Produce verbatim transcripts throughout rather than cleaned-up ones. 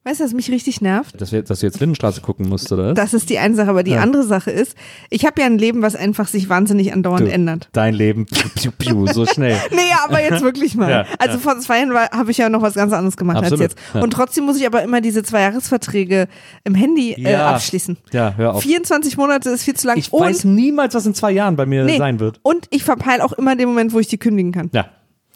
Weißt du, was mich richtig nervt? Dass, wir, dass du jetzt Lindenstraße gucken musst, oder? Das ist die eine Sache, aber die ja. andere Sache ist, ich habe ja ein Leben, was einfach sich wahnsinnig andauernd du, ändert. Dein Leben, piu, piu, piu, so schnell. Nee, aber jetzt wirklich mal. Ja, also ja. vor zwei Jahren habe ich ja noch was ganz anderes gemacht Absolut, als jetzt. Ja. Und trotzdem muss ich aber immer diese Zweijahresverträge im Handy äh, ja. abschließen. Ja, hör auf. vierundzwanzig Monate ist viel zu lang. Ich und, weiß niemals, was in zwei Jahren bei mir nee, sein wird. Und ich verpeile auch immer den Moment, wo ich die kündigen kann. Ja.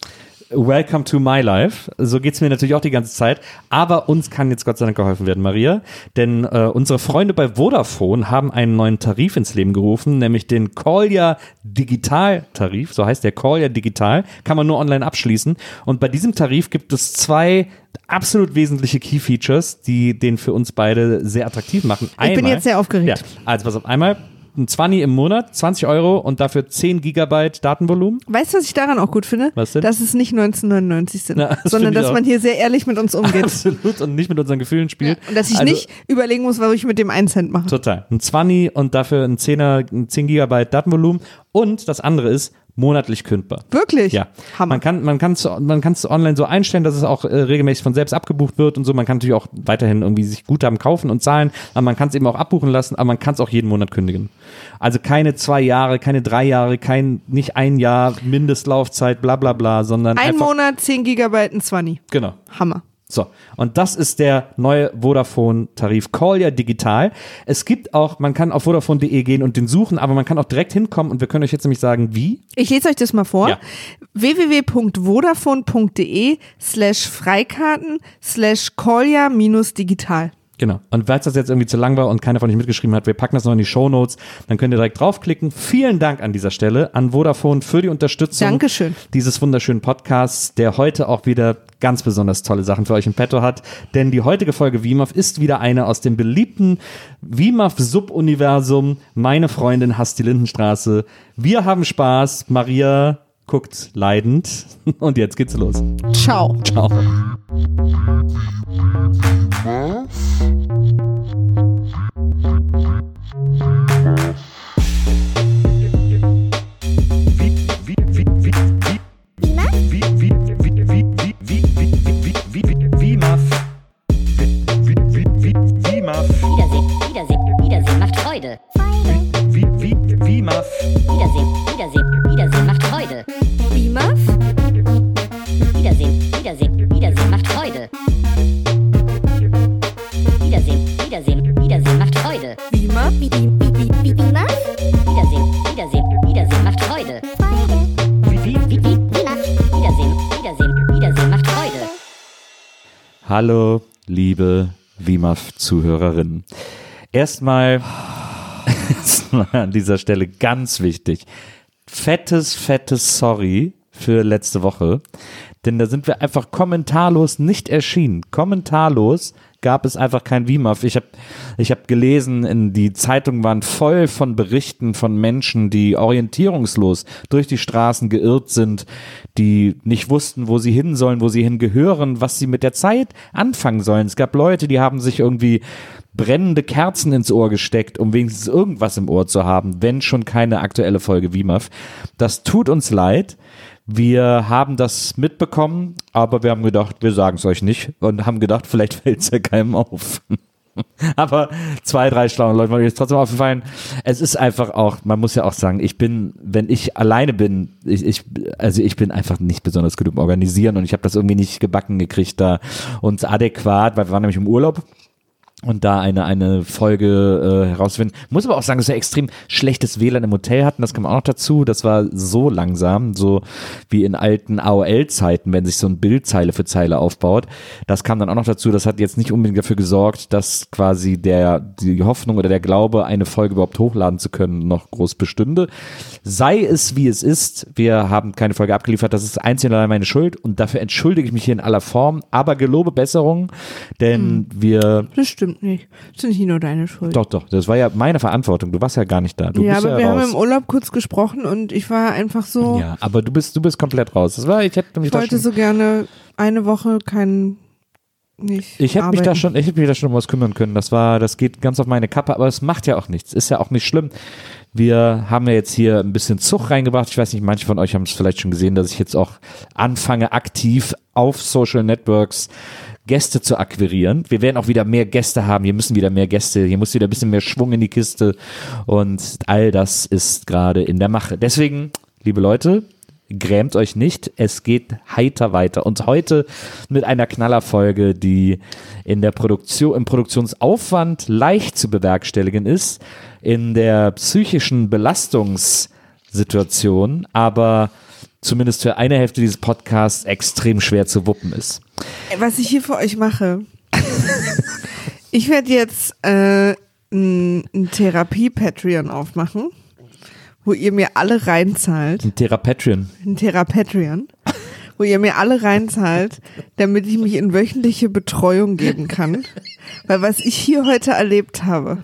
Welcome to my life. So geht's mir natürlich auch die ganze Zeit. Aber uns kann jetzt Gott sei Dank geholfen werden, Maria. Denn äh, unsere Freunde bei Vodafone haben einen neuen Tarif ins Leben gerufen, nämlich den Call-Ya Digital-Tarif. So heißt der Call-Ya Digital. Kann man nur online abschließen. Und bei diesem Tarif gibt es zwei absolut wesentliche Key-Features, die den für uns beide sehr attraktiv machen. Einmal, ich bin jetzt sehr aufgeregt. Ja, also pass auf, einmal ein zwanzig im Monat, zwanzig Euro und dafür zehn Gigabyte Datenvolumen. Weißt du, was ich daran auch gut finde? Was denn? Dass es nicht neunzehnhundertneunundneunzig sind, Na, das sondern dass auch. man hier sehr ehrlich mit uns umgeht. Absolut, und nicht mit unseren Gefühlen spielt. Ja, und dass ich also, nicht überlegen muss, was ich mit dem einen Cent mache. Total. Ein zwanzig und dafür ein zehner, ein zehn Gigabyte Datenvolumen. Und das andere ist monatlich kündbar. Wirklich? Ja. Hammer. Man kann man kann's, man kann's online so einstellen, dass es auch äh, regelmäßig von selbst abgebucht wird und so. Man kann natürlich auch weiterhin irgendwie sich Guthaben kaufen und zahlen, aber man kann es eben auch abbuchen lassen, aber man kann es auch jeden Monat kündigen. Also keine zwei Jahre, keine drei Jahre, kein nicht ein Jahr Mindestlaufzeit, bla bla bla, sondern ein einfach, Monat, zehn Gigabyte, ein zwanzig. Genau. Hammer. So, und das ist der neue Vodafone-Tarif Call-Ya Digital. Es gibt auch, man kann auf vodafone punkt de gehen und den suchen, aber man kann auch direkt hinkommen und wir können euch jetzt nämlich sagen, wie. Ich lese euch das mal vor. Ja. www punkt vodafone punkt de slash Freikarten slash Call-Ya minus digital. Genau. Und falls das jetzt irgendwie zu lang war und keiner von euch mitgeschrieben hat, wir packen das noch in die Shownotes, dann könnt ihr direkt draufklicken. Vielen Dank an dieser Stelle an Vodafone für die Unterstützung Dankeschön. Dieses wunderschönen Podcasts, der heute auch wieder ganz besonders tolle Sachen für euch im Petto hat. Denn die heutige Folge W M A F ist wieder eine aus dem beliebten W M A F-Subuniversum. Meine Freundin hasst die Lindenstraße. Wir haben Spaß. Maria guckt leidend. Und jetzt geht's los. Ciao. Ciao. Wiedersehen macht Freude. W M A F. Wiedersehen, Wiedersehen, Wiedersehen macht Freude. W M A F. Wiedersehen, Wiedersehen, Wiedersehen macht Freude. Wiedersehen, Wiedersehen, Wiedersehen macht Freude. W M A F. Wiedersehen, Wiedersehen, Wiedersehen macht Freude. Wiedersehen, Wiedersehen, Wiedersehen macht Freude. Hallo, liebe W M A F-Zuhörerinnen. Erstmal an dieser Stelle ganz wichtig, fettes, fettes Sorry für letzte Woche, denn da sind wir einfach kommentarlos nicht erschienen. Kommentarlos gab es einfach kein W M A F. Ich habe ich hab gelesen, in die Zeitungen waren voll von Berichten von Menschen, die orientierungslos durch die Straßen geirrt sind, die nicht wussten, wo sie hin sollen, wo sie hingehören, was sie mit der Zeit anfangen sollen. Es gab Leute, die haben sich irgendwie brennende Kerzen ins Ohr gesteckt, um wenigstens irgendwas im Ohr zu haben, wenn schon keine aktuelle Folge W M A F. Das tut uns leid. Wir haben das mitbekommen, aber wir haben gedacht, wir sagen es euch nicht und haben gedacht, vielleicht fällt es ja keinem auf. Aber zwei, drei schlaue Leute wollen jetzt trotzdem aufgefallen. Es ist einfach auch, man muss ja auch sagen, ich bin, wenn ich alleine bin, ich, ich also ich bin einfach nicht besonders gut im Organisieren und ich habe das irgendwie nicht gebacken gekriegt, da uns adäquat, weil wir waren nämlich im Urlaub. Und da eine eine Folge äh, herausfinden. Muss aber auch sagen, dass wir extrem schlechtes W L A N im Hotel hatten. Das kam auch noch dazu. Das war so langsam, so wie in alten A O L-Zeiten, wenn sich so ein Bild Zeile für Zeile aufbaut. Das kam dann auch noch dazu. Das hat jetzt nicht unbedingt dafür gesorgt, dass quasi der die Hoffnung oder der Glaube, eine Folge überhaupt hochladen zu können, noch groß bestünde. Sei es, wie es ist. Wir haben keine Folge abgeliefert. Das ist einzig und allein meine Schuld. Und dafür entschuldige ich mich hier in aller Form. Aber gelobe Besserung, denn hm. wir... Das stimmt nicht. Das ist nicht nur deine Schuld. Doch, doch. Das war ja meine Verantwortung. Du warst ja gar nicht da. Du ja, bist aber ja wir raus. haben im Urlaub kurz gesprochen und ich war einfach so... Ja, aber du bist, du bist komplett raus. Das war, ich hätte mich ich da wollte schon, so gerne eine Woche keinen... Nicht ich hätte mich arbeiten. da schon, ich hätte mich da schon um was kümmern können. Das war, das geht ganz auf meine Kappe, aber es macht ja auch nichts. Ist ja auch nicht schlimm. Wir haben ja jetzt hier ein bisschen Zug reingebracht. Ich weiß nicht, manche von euch haben es vielleicht schon gesehen, dass ich jetzt auch anfange, aktiv auf Social Networks Gäste zu akquirieren. Wir werden auch wieder mehr Gäste haben. Hier müssen wieder mehr Gäste. Hier muss wieder ein bisschen mehr Schwung in die Kiste. Und all das ist gerade in der Mache. Deswegen, liebe Leute, grämt euch nicht. Es geht heiter weiter. Und heute mit einer Knallerfolge, die in der Produktion, im Produktionsaufwand leicht zu bewerkstelligen ist, in der psychischen Belastungssituation, aber zumindest für eine Hälfte dieses Podcasts extrem schwer zu wuppen ist. Was ich hier für euch mache, ich werde jetzt äh, ein, ein Therapie-Patreon aufmachen, wo ihr mir alle reinzahlt. Ein Therapatreon. Ein Therapatreon, wo ihr mir alle reinzahlt, damit ich mich in wöchentliche Betreuung geben kann. Weil was ich hier heute erlebt habe.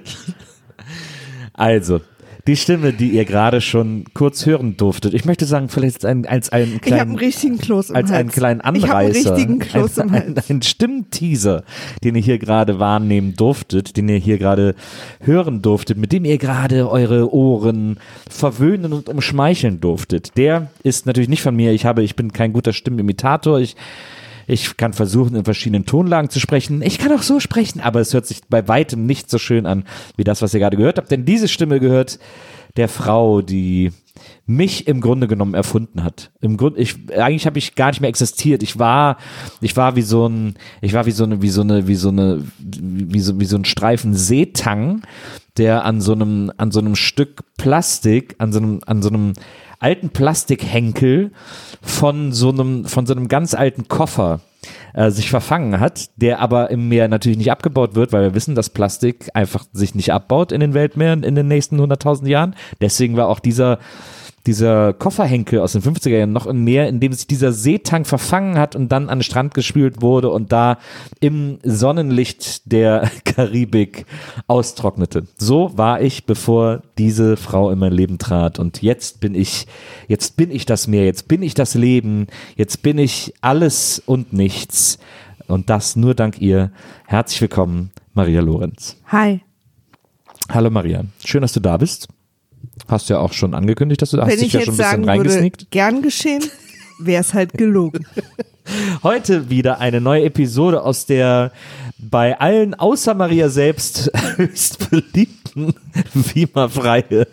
Also, die Stimme, die ihr gerade schon kurz hören durftet. Ich möchte sagen, vielleicht ein, als einen kleinen, ich habe einen richtigen Kloß im als Hals. einen kleinen Anreißer, ich habe einen richtigen Kloß ein, im Hals. Ein, ein Stimmteaser, den ihr hier gerade wahrnehmen durftet, den ihr hier gerade hören durftet, mit dem ihr gerade eure Ohren verwöhnen und umschmeicheln durftet. Der ist natürlich nicht von mir. Ich habe, ich bin kein guter Stimmenimitator. Ich Ich kann versuchen, in verschiedenen Tonlagen zu sprechen. Ich kann auch so sprechen, aber es hört sich bei weitem nicht so schön an, wie das, was ihr gerade gehört habt. Denn diese Stimme gehört der Frau, die mich im Grunde genommen erfunden hat. Im Grunde, ich, eigentlich habe ich gar nicht mehr existiert. Ich war, ich war wie so ein, ich war wie so eine, wie so eine, wie so eine, wie so, wie so ein Streifen Seetang, der an so einem, an so einem Stück Plastik, an so einem, an so einem alten Plastikhenkel von so einem, von so einem ganz alten Koffer äh, sich verfangen hat, der aber im Meer natürlich nicht abgebaut wird, weil wir wissen, dass Plastik einfach sich nicht abbaut in den Weltmeeren in den nächsten hunderttausend Jahren. Deswegen war auch dieser dieser Kofferhenkel aus den fünfziger Jahren noch im Meer, in dem sich dieser Seetang verfangen hat und dann an den Strand gespült wurde und da im Sonnenlicht der Karibik austrocknete. So war ich, bevor diese Frau in mein Leben trat. Und jetzt bin ich, jetzt bin ich das Meer, jetzt bin ich das Leben, jetzt bin ich alles und nichts. Und das nur dank ihr. Herzlich willkommen, Maria Lorenz. Hi. Hallo Maria, schön, dass du da bist. Hast du ja auch schon angekündigt, dass du da Wenn hast dich ich ja jetzt schon ein bisschen sagen würde, reingesneakt. gern geschehen, wäre es halt gelogen. Heute wieder eine neue Episode aus der bei allen außer Maria selbst höchst beliebten Wiemer-Reihe.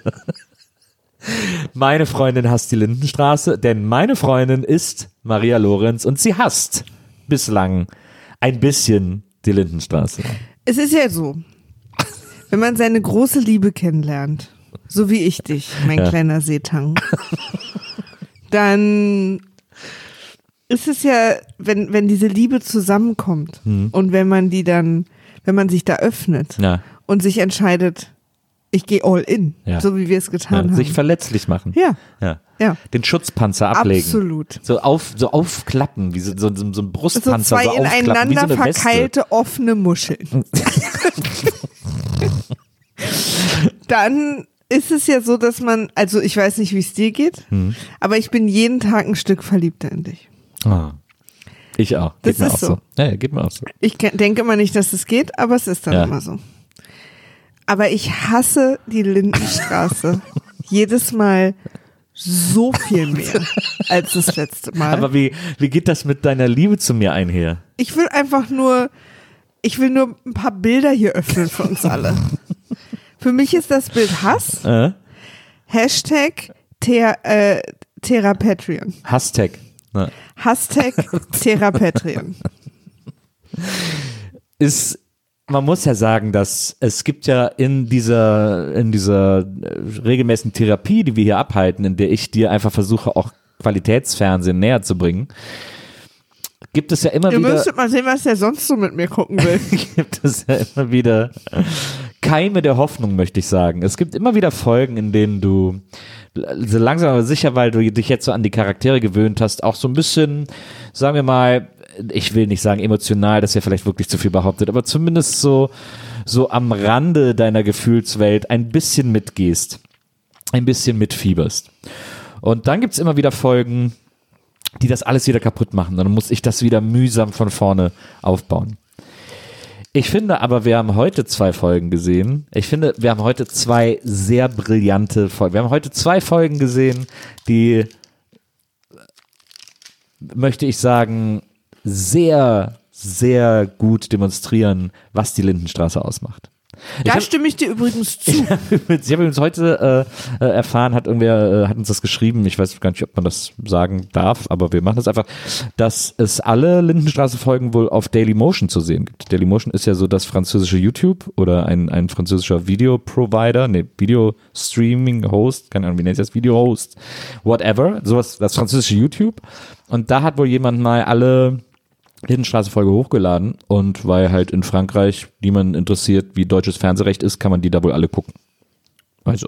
Meine Freundin hasst die Lindenstraße, denn meine Freundin ist Maria Lorenz und sie hasst bislang ein bisschen die Lindenstraße. Es ist ja so, wenn man seine große Liebe kennenlernt, so wie ich dich, mein ja. kleiner Seetang, dann ist es ja, wenn, wenn diese Liebe zusammenkommt mhm. und wenn man die dann, wenn man sich da öffnet ja. und sich entscheidet, ich gehe all in, ja. so wie wir es getan ja, haben. Sich verletzlich machen. Ja. ja. ja. Den Schutzpanzer ablegen. Absolut. So, auf, so aufklappen, wie so, so, so ein Brustpanzer. So zwei so ineinander wie so eine verkeilte, offene Muscheln. Dann ist es ja so, dass man, also ich weiß nicht, wie es dir geht, hm. aber ich bin jeden Tag ein Stück verliebter in dich. Oh. Ich auch. Geht das mir ist auch so. so. Ja, ja, geht mir auch so. Ich denke immer nicht, dass es geht, aber es ist dann ja. immer so. Aber ich hasse die Lindenstraße jedes Mal so viel mehr als das letzte Mal. Aber wie, wie geht das mit deiner Liebe zu mir einher? Ich will einfach nur, ich will nur ein paar Bilder hier öffnen für uns alle. Für mich ist das Bild Hass. Äh? Hashtag Thera, äh, Therapatreon. Hashtag. Ne. Hashtag Therapatreon. Ist, man muss ja sagen, dass es gibt ja in dieser, in dieser regelmäßigen Therapie, die wir hier abhalten, in der ich dir einfach versuche, auch Qualitätsfernsehen näher zu bringen, gibt es ja immer Ihr wieder. Ihr müsstet mal sehen, was der sonst so mit mir gucken will. Gibt es ja immer wieder Keime der Hoffnung, möchte ich sagen. Es gibt immer wieder Folgen, in denen du so langsam aber sicher, weil du dich jetzt so an die Charaktere gewöhnt hast, auch so ein bisschen, sagen wir mal, ich will nicht sagen emotional, das ist ja vielleicht wirklich zu viel behauptet, aber zumindest so, so am Rande deiner Gefühlswelt ein bisschen mitgehst, ein bisschen mitfieberst. Und dann gibt's immer wieder Folgen, die das alles wieder kaputt machen. Dann muss ich das wieder mühsam von vorne aufbauen. Ich finde aber, wir haben heute zwei Folgen gesehen. Ich finde, wir haben heute zwei sehr brillante Folgen. Wir haben heute zwei Folgen gesehen, die, möchte ich sagen, sehr sehr gut demonstrieren, was die Lindenstraße ausmacht. Da hab, stimme ich dir übrigens zu. Ich habe übrigens heute äh, erfahren, hat irgendwer, äh, hat uns das geschrieben, ich weiß gar nicht, ob man das sagen darf, aber wir machen das einfach, dass es alle Lindenstraße-Folgen wohl auf Dailymotion zu sehen gibt. Dailymotion ist ja so das französische YouTube oder ein, ein französischer Video-Provider, ne, Video-Streaming-Host, keine Ahnung, wie nennt sich das, Video-Host, whatever, sowas, das französische YouTube. Und da hat wohl jemand mal alle Lindenstraße-Folge hochgeladen und weil halt in Frankreich niemanden interessiert, wie deutsches Fernsehrecht ist, kann man die da wohl alle gucken. Also.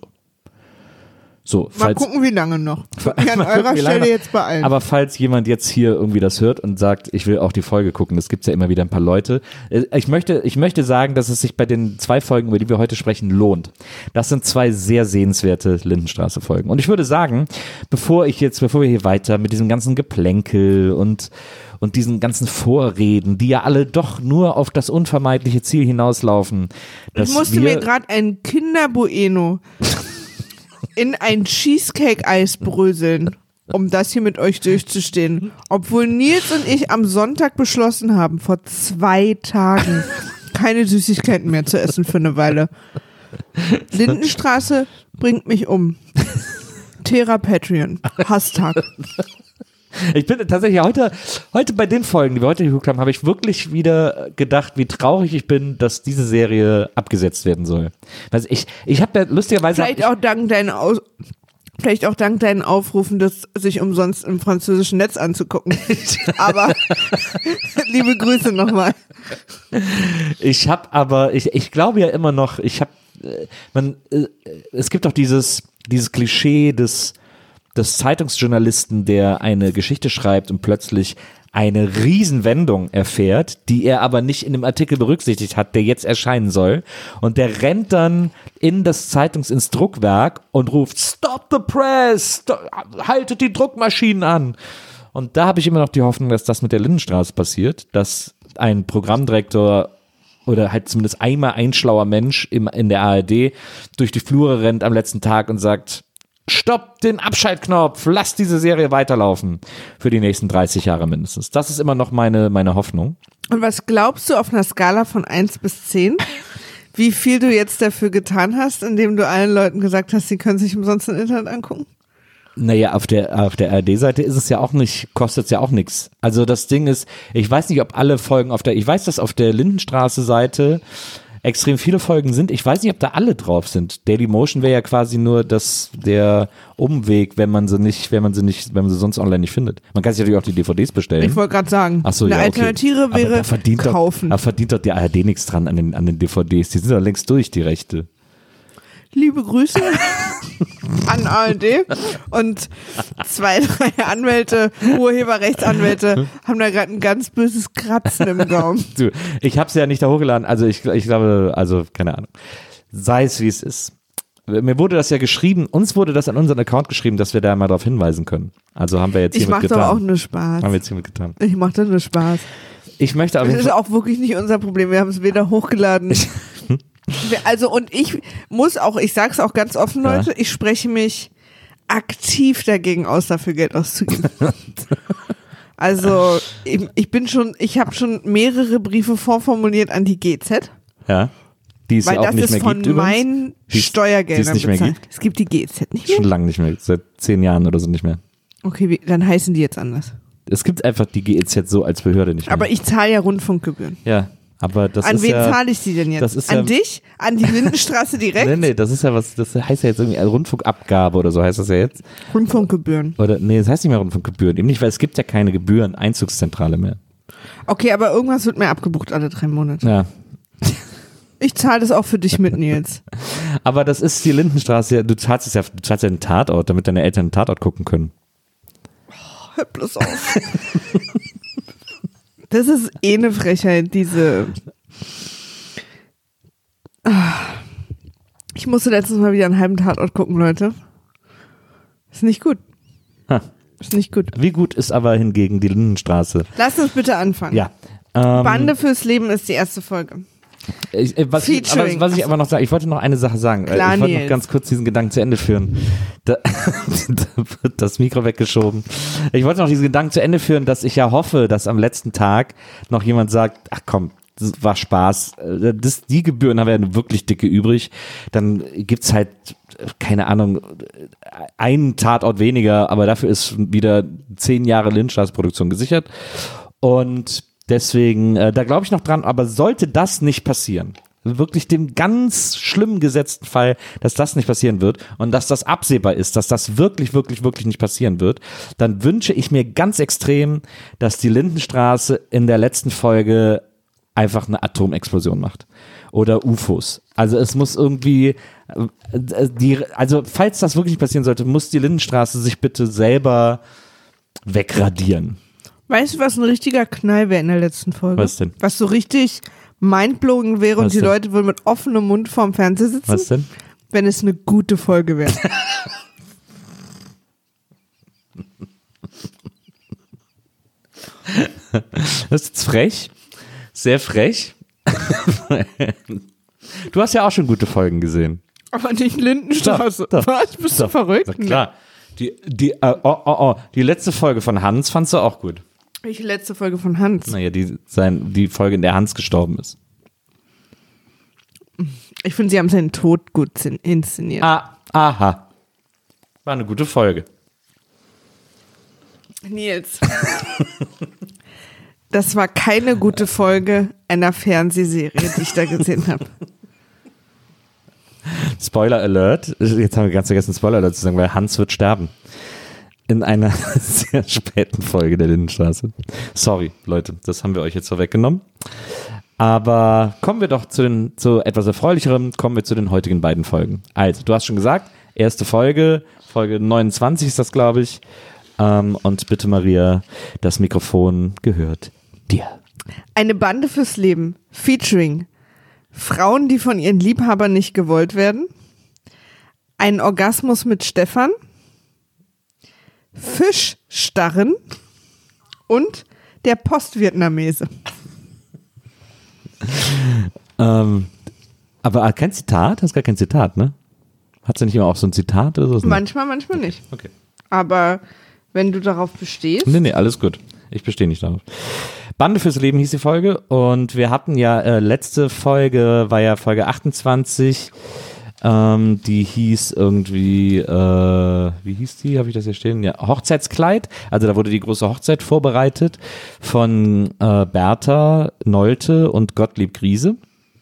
So, mal falls, gucken, wie lange noch. An eurer Stelle jetzt bei allen. Aber falls jemand jetzt hier irgendwie das hört und sagt, ich will auch die Folge gucken, das gibt's ja immer wieder ein paar Leute. Ich möchte, ich möchte sagen, dass es sich bei den zwei Folgen, über die wir heute sprechen, lohnt. Das sind zwei sehr sehenswerte Lindenstraße-Folgen. Und ich würde sagen, bevor ich jetzt, bevor wir hier weiter mit diesem ganzen Geplänkel und und diesen ganzen Vorreden, die ja alle doch nur auf das unvermeidliche Ziel hinauslaufen. Dass ich musste wir mir gerade ein Kinder-Bueno in ein Cheesecake-Eis bröseln, um das hier mit euch durchzustehen. Obwohl Nils und ich am Sonntag beschlossen haben, vor zwei Tagen keine Süßigkeiten mehr zu essen für eine Weile. Lindenstraße bringt mich um. Terra Patreon. Hashtag. Ich bin tatsächlich heute, heute bei den Folgen, die wir heute geguckt haben, habe ich wirklich wieder gedacht, wie traurig ich bin, dass diese Serie abgesetzt werden soll. Also ich, ich habe ja lustigerweise... Vielleicht auch dank deinen Aus Vielleicht auch dank deinen Aufrufen, das sich umsonst im französischen Netz anzugucken. Aber liebe Grüße nochmal. Ich habe aber, ich, ich glaube ja immer noch, ich habe, man, es gibt doch dieses, dieses Klischee des des Zeitungsjournalisten, der eine Geschichte schreibt und plötzlich eine Riesenwendung erfährt, die er aber nicht in dem Artikel berücksichtigt hat, der jetzt erscheinen soll. Und der rennt dann in das Zeitungs-ins Druckwerk und ruft, Stop the press! Stop, haltet die Druckmaschinen an! Und da habe ich immer noch die Hoffnung, dass das mit der Lindenstraße passiert, dass ein Programmdirektor oder halt zumindest einmal ein schlauer Mensch im, in der A R D durch die Flure rennt am letzten Tag und sagt, Stopp den Abschaltknopf, lass diese Serie weiterlaufen für die nächsten dreißig Jahre mindestens. Das ist immer noch meine, meine Hoffnung. Und was glaubst du auf einer Skala von eins bis zehn, wie viel du jetzt dafür getan hast, indem du allen Leuten gesagt hast, sie können sich umsonst im Internet angucken? Naja, auf der, auf der A R D-Seite ist es ja auch nicht, kostet es ja auch nichts. Also das Ding ist, ich weiß nicht, ob alle Folgen auf der, ich weiß, dass auf der Lindenstraße-Seite extrem viele Folgen sind. Ich weiß nicht, ob da alle drauf sind. Dailymotion wäre ja quasi nur das, der Umweg, wenn man sie nicht, wenn man sie nicht, wenn man sie sonst online nicht findet. Man kann sich natürlich auch die D V Ds bestellen. Ich wollte gerade sagen, Ach so, eine ja, okay. Alternative wäre da verdient kaufen. Doch, da verdient doch die A R D nichts dran an den, an den D V Ds. Die sind doch längst durch, die Rechte. Liebe Grüße an A R D und zwei, drei Anwälte, Urheberrechtsanwälte haben da gerade ein ganz böses Kratzen im Gaumen. Du, ich habe es ja nicht da hochgeladen, also ich, ich glaube, also keine Ahnung. Sei es wie es ist. Mir wurde das ja geschrieben, uns wurde das an unseren Account geschrieben, dass wir da mal darauf hinweisen können. Also haben wir jetzt hiermit getan. Ich mache doch auch nur Spaß. Haben wir jetzt hiermit getan. Ich mache doch nur Spaß. Ich möchte aber. Das ist auch wirklich nicht unser Problem. Wir haben es weder hochgeladen. Also und ich muss auch, ich sag's auch ganz offen, Leute, ja. Ich spreche mich aktiv dagegen aus, dafür Geld auszugeben. Also ich, ich bin schon, ich habe schon mehrere Briefe vorformuliert an die G Z. Ja. Die es weil ja auch das nicht ist mehr von gibt meinen die Steuergeldern nicht mehr bezahlt. gibt? Es gibt die G Z nicht mehr. Schon lange nicht mehr, seit zehn Jahren oder so nicht mehr. Okay, wie, dann heißen die jetzt anders. Es gibt einfach die G E Z so als Behörde nicht mehr. Aber ich zahle ja Rundfunkgebühren. Ja. Aber das An ist wen ja, zahle ich die denn jetzt? das ist An ja, dich? An die Lindenstraße direkt? Nee, nee, das ist ja was, das heißt ja jetzt irgendwie Rundfunkabgabe oder so heißt das ja jetzt. Rundfunkgebühren. Oder, nee, das heißt nicht mehr Rundfunkgebühren. Eben nicht, weil es gibt ja keine Gebühren, Einzugszentrale mehr. Okay, aber irgendwas wird mir abgebucht alle drei Monate. Ja. Ich zahle das auch für dich mit, Nils. Aber das ist die Lindenstraße, du zahlst es ja, du zahlst ja einen Tatort, damit deine Eltern einen Tatort gucken können. Oh, hör bloß auf. Das ist eh eine Frechheit, diese... Ich musste letztens mal wieder einen halben Tatort gucken, Leute. Ist nicht gut. Ha. Ist nicht gut. Wie gut ist aber hingegen die Lindenstraße? Lass uns bitte anfangen. Ja. Ähm, Bande fürs Leben ist die erste Folge. Ich, was, ich, aber, was ich aber noch sagen, ich wollte noch eine Sache sagen. Klar, ich wollte Nils. noch ganz kurz diesen Gedanken zu Ende führen. Da, da wird das Mikro weggeschoben. Ich wollte noch diesen Gedanken zu Ende führen, dass ich ja hoffe, dass am letzten Tag noch jemand sagt, ach komm, das war Spaß. Das, die Gebühren haben wir ja wirklich dicke übrig. Dann gibt's halt, keine Ahnung, einen Tatort weniger, aber dafür ist wieder zehn Jahre Lindstraße-Produktion gesichert. Und deswegen, äh, da glaube ich noch dran, aber sollte das nicht passieren, wirklich dem ganz schlimmen gesetzten Fall, dass das nicht passieren wird und dass das absehbar ist, dass das wirklich, wirklich, wirklich nicht passieren wird, dann wünsche ich mir ganz extrem, dass die Lindenstraße in der letzten Folge einfach eine Atomexplosion macht. Oder U F Os. Also es muss irgendwie, äh, die, also falls das wirklich nicht passieren sollte, muss die Lindenstraße sich bitte selber wegradieren. Weißt du, was ein richtiger Knall wäre in der letzten Folge? Was denn? Was so richtig mindblowing wäre Was und die denn? Leute würden mit offenem Mund vorm Fernseher sitzen? Was denn? Wenn es eine gute Folge wäre. Das ist jetzt frech. Sehr frech. Du hast ja auch schon gute Folgen gesehen. Aber nicht Lindenstraße. Stopp, stopp, Was? Bist stopp. du verrückt? Na klar. Die, die, äh, oh, oh, oh, die letzte Folge von Hans fandst du auch gut. Welche letzte Folge von Hans? Naja, die, sein, die Folge, in der Hans gestorben ist. Ich finde, sie haben seinen Tod gut zin- inszeniert. Ah, aha. War eine gute Folge. Nils. Das war keine gute Folge einer Fernsehserie, die ich da gesehen habe. Spoiler Alert. Jetzt haben wir ganz vergessen, Spoiler Alert zu sagen, weil Hans wird sterben. In einer sehr späten Folge der Lindenstraße. Sorry, Leute, das haben wir euch jetzt vorweggenommen. Aber kommen wir doch zu, den, zu etwas Erfreulicherem, kommen wir zu den heutigen beiden Folgen. Also, du hast schon gesagt, erste Folge, Folge neunundzwanzig ist das, glaube ich. Ähm, und bitte, Maria, das Mikrofon gehört dir. Eine Bande fürs Leben, featuring Frauen, die von ihren Liebhabern nicht gewollt werden, ein Orgasmus mit Stefan, Fischstarren und der Postvietnamese. Ähm, aber kein Zitat? Hast gar kein Zitat, ne? Hat sie nicht immer auch so ein Zitat oder so? Manchmal, manchmal nicht. Okay. Aber wenn du darauf bestehst. Nee, nee, alles gut. Ich bestehe nicht darauf. Bande fürs Leben hieß die Folge und wir hatten ja, äh, letzte Folge war ja Folge achtundzwanzig, ähm, die hieß irgendwie, äh, wie hieß die, habe ich das hier stehen? Ja, Hochzeitskleid, also da wurde die große Hochzeit vorbereitet von äh, Bertha Nolte und Gottlieb Griese.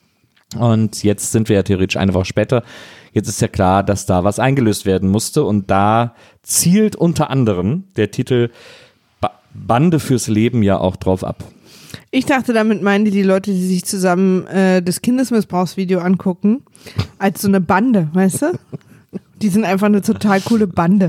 Und jetzt sind wir ja theoretisch eine Woche später. Jetzt ist ja klar, dass da was eingelöst werden musste und da zielt unter anderem der Titel ba- Bande fürs Leben ja auch drauf ab. Ich dachte, damit meinen die die Leute, die sich zusammen äh, das Kindesmissbrauchsvideo angucken, als so eine Bande, weißt du? Die sind einfach eine total coole Bande.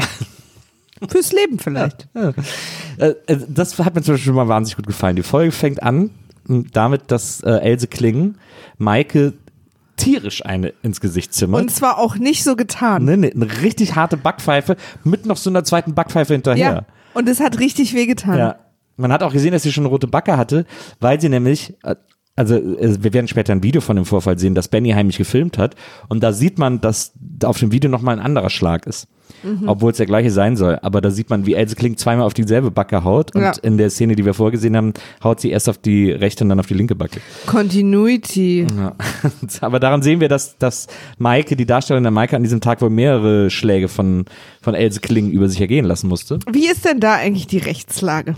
Fürs Leben vielleicht. Ja. Äh, das hat mir zum Beispiel schon mal wahnsinnig gut gefallen. Die Folge fängt an damit, dass äh, Else Kling Maike tierisch eine ins Gesicht zimmert. Und zwar auch nicht so getan. Ne, ne, eine richtig harte Backpfeife mit noch so einer zweiten Backpfeife hinterher. Ja, und es hat richtig wehgetan. Ja. Man hat auch gesehen, dass sie schon eine rote Backe hatte, weil sie nämlich, also wir werden später ein Video von dem Vorfall sehen, dass Benny heimlich gefilmt hat und da sieht man, dass auf dem Video nochmal ein anderer Schlag ist. Mhm. Obwohl es der gleiche sein soll. Aber da sieht man, wie Else Kling zweimal auf dieselbe Backe haut und ja. in der Szene, die wir vorgesehen haben, haut sie erst auf die rechte und dann auf die linke Backe. Continuity. Ja. Aber daran sehen wir, dass, dass Maike, die Darstellerin der Maike, an diesem Tag wohl mehrere Schläge von, von Else Kling über sich ergehen lassen musste. Wie ist denn da eigentlich die Rechtslage?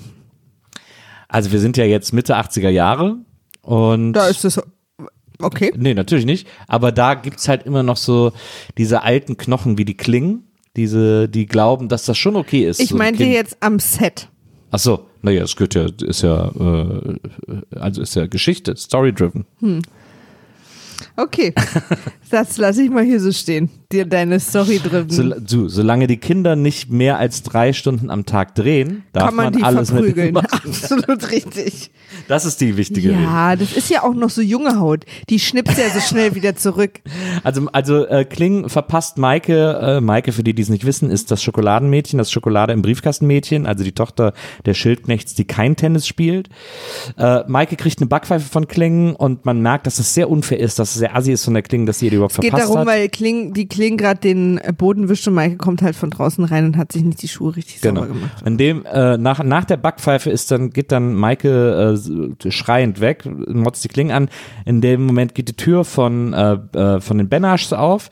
Also wir sind ja jetzt Mitte achtziger Jahre und Da ist es okay. nee, natürlich nicht, aber da gibt's halt immer noch so diese alten Knochen wie die Klingen, diese, die glauben, dass das schon okay ist. Ich so meinte Kind- jetzt am Set. Ach so, naja, es gehört ja, ist ja, äh, also ist ja Geschichte, story-driven. Hm. Okay, das lasse ich mal hier so stehen, dir deine Story drin. So, so, solange die Kinder nicht mehr als drei Stunden am Tag drehen, darf kann man, man die alles verprügeln. mit Absolut richtig. Das ist die wichtige Regel. Ja, das ist ja auch noch so junge Haut. Die schnippt ja so schnell wieder zurück. Also, also äh, Kling verpasst Maike, äh, Maike, für die, die es nicht wissen, ist das Schokoladenmädchen, das Schokolade im Briefkastenmädchen, also die Tochter der Schildknechts, die kein Tennis spielt. Äh, Maike kriegt eine Backpfeife von Kling und man merkt, dass es sehr unfair ist, dass es sehr assi ist von der Kling, dass sie ihr überhaupt es geht verpasst darum, hat. weil Kling, die Kling gerade den Boden wischt und Maike kommt halt von draußen rein und hat sich nicht die Schuhe richtig Genau. sauber gemacht. In dem, äh, nach, nach der Backpfeife ist dann, geht dann Maike äh, schreiend weg, motzt die Kling an. In dem Moment geht die Tür von, äh, äh, von den Benaschs auf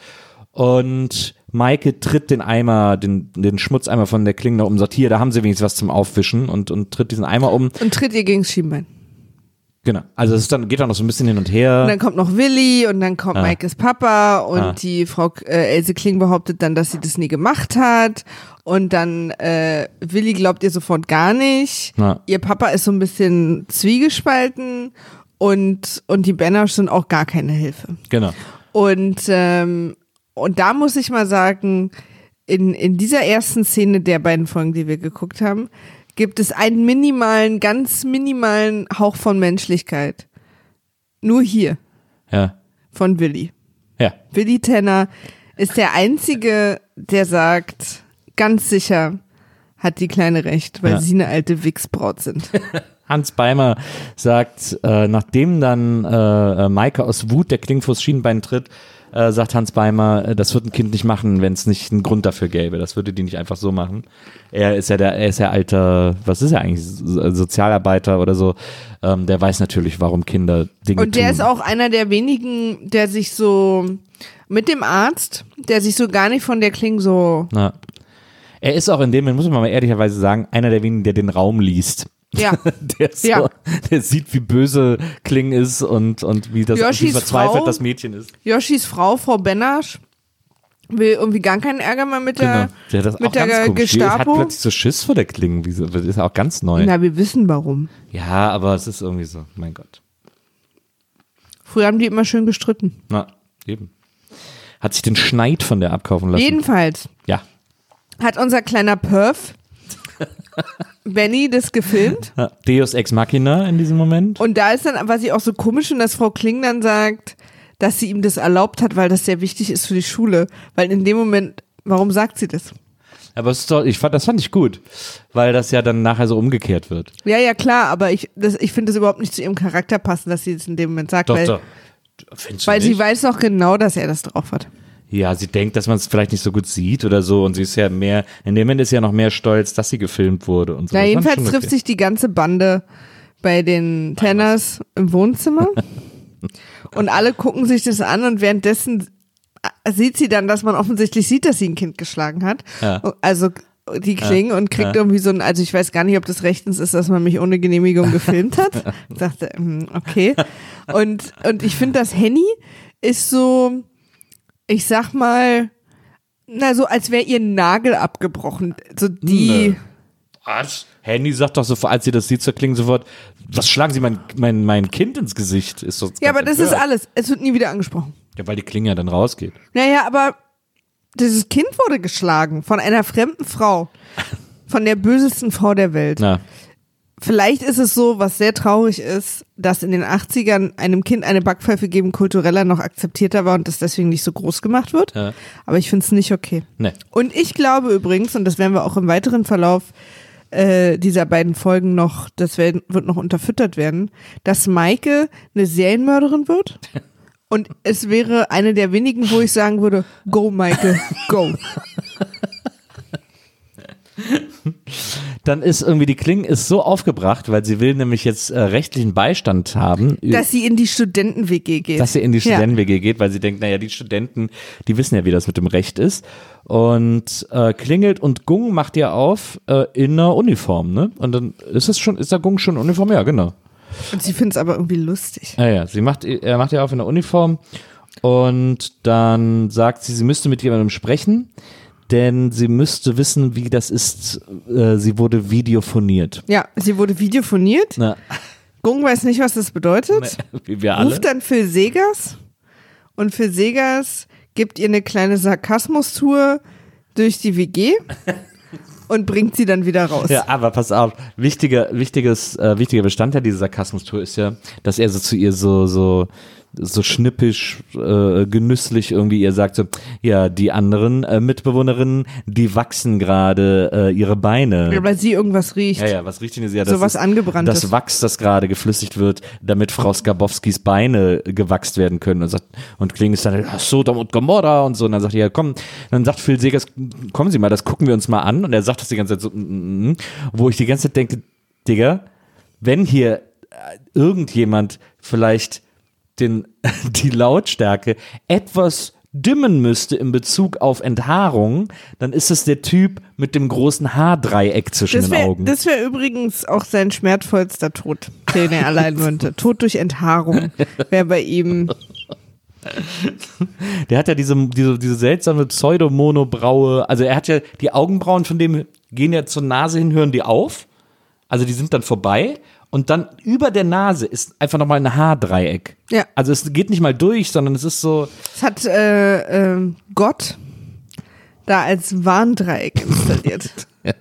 und Maike tritt den Eimer, den, den Schmutzeimer von der Kling noch um, sagt, hier, da haben sie wenigstens was zum Aufwischen und, und tritt diesen Eimer um. Und tritt ihr gegens Schienbein. Genau, also es ist dann, geht dann noch so ein bisschen hin und her. Und dann kommt noch Willi und dann kommt Ah. Maikes Papa und Ah. die Frau äh, Else Kling behauptet dann, dass sie das nie gemacht hat und dann äh, Willi glaubt ihr sofort gar nicht. Ja. Ihr Papa ist so ein bisschen zwiegespalten und und die Benasch sind auch gar keine Hilfe. Genau. Und ähm, und da muss ich mal sagen, in in dieser ersten Szene der beiden Folgen, die wir geguckt haben, gibt es einen minimalen, ganz minimalen Hauch von Menschlichkeit. Nur hier. Ja. Von Willi. Ja. Willi Tenner ist der Einzige, der sagt, ganz sicher hat die Kleine recht, weil Ja. sie eine alte Wichsbraut sind. Hans Beimer sagt, äh, nachdem dann äh, Maike aus Wut der Kling vors Schienbein tritt, äh, sagt Hans Beimer, äh, das wird ein Kind nicht machen, wenn es nicht einen Grund dafür gäbe. Das würde die nicht einfach so machen. Er ist ja der, er ist ja alter, was ist er eigentlich, So- Sozialarbeiter oder so. Ähm, der weiß natürlich, warum Kinder Dinge Und der tun. ist auch einer der wenigen, der sich so mit dem Arzt, der sich so gar nicht von der Kling so, Na. Er ist auch in dem, muss man mal ehrlicherweise sagen, einer der wenigen, der den Raum liest. ja. Der, so, Ja. der sieht, wie böse Kling ist und, und wie, das, wie Yoshis verzweifelt Frau- das Mädchen ist. Yoshis Frau, Frau Benasch, will irgendwie gar keinen Ärger mehr mit der, Genau. Der das mit auch der ganz komisch. Die hat Gestapo. plötzlich so Schiss vor der Kling. Wieso? Das ist auch ganz neu. Na, wir wissen warum. Ja, aber es ist irgendwie so, mein Gott. Früher haben die immer schön gestritten. Na, eben. Hat sich den Schneid von der abkaufen lassen. Jedenfalls Ja. hat unser kleiner Perf Benny das gefilmt. Ja. Deus Ex Machina in diesem Moment. Und da ist dann, was ich auch so komisch finde, dass Frau Kling dann sagt, dass sie ihm das erlaubt hat, weil das sehr wichtig ist für die Schule. Weil in dem Moment, warum sagt sie das? Aber es ist doch, ich fand, das fand ich gut, weil das ja dann nachher so umgekehrt wird. Ja, ja, klar, aber ich, das, ich finde das überhaupt nicht zu ihrem Charakter passen, dass sie das in dem Moment sagt, Doch, weil, doch. Findest du weil sie nicht? weiß doch genau, dass er das drauf hat. Ja, sie denkt, dass man es vielleicht nicht so gut sieht oder so und sie ist ja mehr, in dem Moment ist sie ja noch mehr stolz, dass sie gefilmt wurde und so. Na, Das fand ich jedenfalls schon trifft okay. sich die ganze Bande bei den Tenners im Wohnzimmer und alle gucken sich das an und währenddessen sieht sie dann, dass man offensichtlich sieht, dass sie ein Kind geschlagen hat. Ja. Also die Kling und kriegt Ja. irgendwie so ein, also ich weiß gar nicht, ob das rechtens ist, dass man mich ohne Genehmigung gefilmt hat. Ich dachte, hm, okay. Und, und ich finde, das Henny ist so, ich sag mal, na so, als wäre ihr Nagel abgebrochen. So die, Nö. Was? Handy sagt doch so, als sie das sieht, zur Kling sofort, was schlagen Sie mein, mein, mein Kind ins Gesicht? Ist doch ja, ganz aber das ist empört. alles. Es wird nie wieder angesprochen. Ja, weil die Kling ja dann rausgeht. Naja, aber dieses Kind wurde geschlagen von einer fremden Frau. Von der bösesten Frau der Welt. Na, Vielleicht ist es so, was sehr traurig ist, dass in den achtzigern einem Kind eine Backpfeife geben kultureller noch akzeptierter war und das deswegen nicht so groß gemacht wird. Ja. Aber ich finde es nicht okay. ne. Und ich glaube übrigens, und das werden wir auch im weiteren Verlauf äh, dieser beiden Folgen noch, das werden, wird noch unterfüttert werden, dass Maike eine Serienmörderin wird. Und es wäre eine der wenigen, wo ich sagen würde, go Maike, go. Dann ist irgendwie die Kling ist so aufgebracht, weil sie will nämlich jetzt äh, rechtlichen Beistand haben, Dass sie in die Studenten-W G geht. dass sie in die Ja. Studenten-W G geht, weil sie denkt, naja, die Studenten, die wissen ja, wie das mit dem Recht ist. Und äh, klingelt und Gung macht ihr auf äh, in einer Uniform, ne? Und dann ist es schon, ist der Gung schon in Uniform? Ja, genau. Und sie findet es aber irgendwie lustig. Ja, ja, sie macht, er macht ihr auf in der Uniform und dann sagt sie, sie müsste mit jemandem sprechen, denn sie müsste wissen, wie das ist. Äh, sie wurde videophoniert. Ja, sie wurde videophoniert. Na, Gung weiß nicht, was das bedeutet. wie wir alle. Ruft dann Phil Segers und Phil Segers gibt ihr eine kleine Sarkasmus-Tour durch die W G und bringt sie dann wieder raus. Ja, aber pass auf, wichtiger, wichtiges, äh, wichtiger Bestandteil dieser Sarkasmus-Tour ist ja, dass er so zu ihr so, so, so schnippisch, äh, genüsslich irgendwie ihr sagt so, ja, die anderen äh, Mitbewohnerinnen, die wachsen gerade äh, ihre Beine. Ja, weil sie irgendwas riecht. Ja, ja, was riecht denn ja, das so was ist Angebranntes. das Wachs, das gerade geflüssigt wird, damit Frau Skarbowskis Beine gewachst werden können. Und, sagt, und Kling ist dann, ach Sodom und Gomorra und so. Und dann sagt er, ja komm, dann sagt Phil Segers, kommen Sie mal, das gucken wir uns mal an. Und er sagt das die ganze Zeit so, mm, mm, wo ich die ganze Zeit denke, Digga, wenn hier irgendjemand vielleicht den, die Lautstärke etwas dimmen müsste in Bezug auf Enthaarung, dann ist es der Typ mit dem großen Haardreieck zwischen das wär, den Augen. Das wäre übrigens auch sein schmerzvollster Tod, den er allein könnte. Tod durch Enthaarung wäre bei ihm. Der hat ja diese, diese, diese seltsame Pseudomonobraue, also er hat ja die Augenbrauen, von dem gehen ja zur Nase hin, hören die auf, also die sind dann vorbei. Und dann über der Nase ist einfach nochmal ein Haardreieck. Ja. Also es geht nicht mal durch, sondern es ist so. Es hat äh, äh, Gott da als Warndreieck installiert. Ja.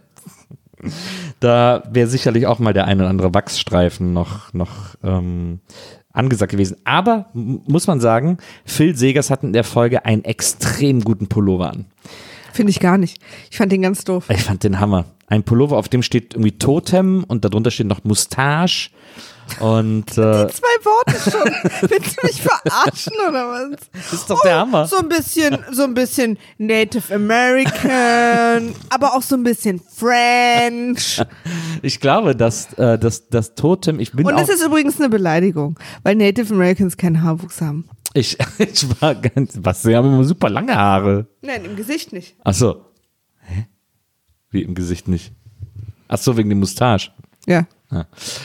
Da wäre sicherlich auch mal der ein oder andere Wachsstreifen noch, noch ähm, angesagt gewesen. Aber m- muss man sagen, Phil Segers hat in der Folge einen extrem guten Pullover an. Finde ich gar nicht. Ich fand den ganz doof. Ich fand den Hammer. Ein Pullover, auf dem steht irgendwie Totem und darunter steht noch Mustache. Und äh, Die zwei Worte schon. Willst du mich verarschen oder was? das ist doch der Hammer. So ein bisschen, so ein bisschen Native American, aber auch so ein bisschen French. Ich glaube, dass äh, das, das Totem, ich bin Und auch, das ist übrigens eine Beleidigung, weil Native Americans keinen Haarwuchs haben. ich, ich war ganz, was, sie haben immer super lange Haare. Nein, im Gesicht nicht. Ach so. Hä? Wie im Gesicht nicht? Ach so, wegen dem Mustache. Ja. Ja.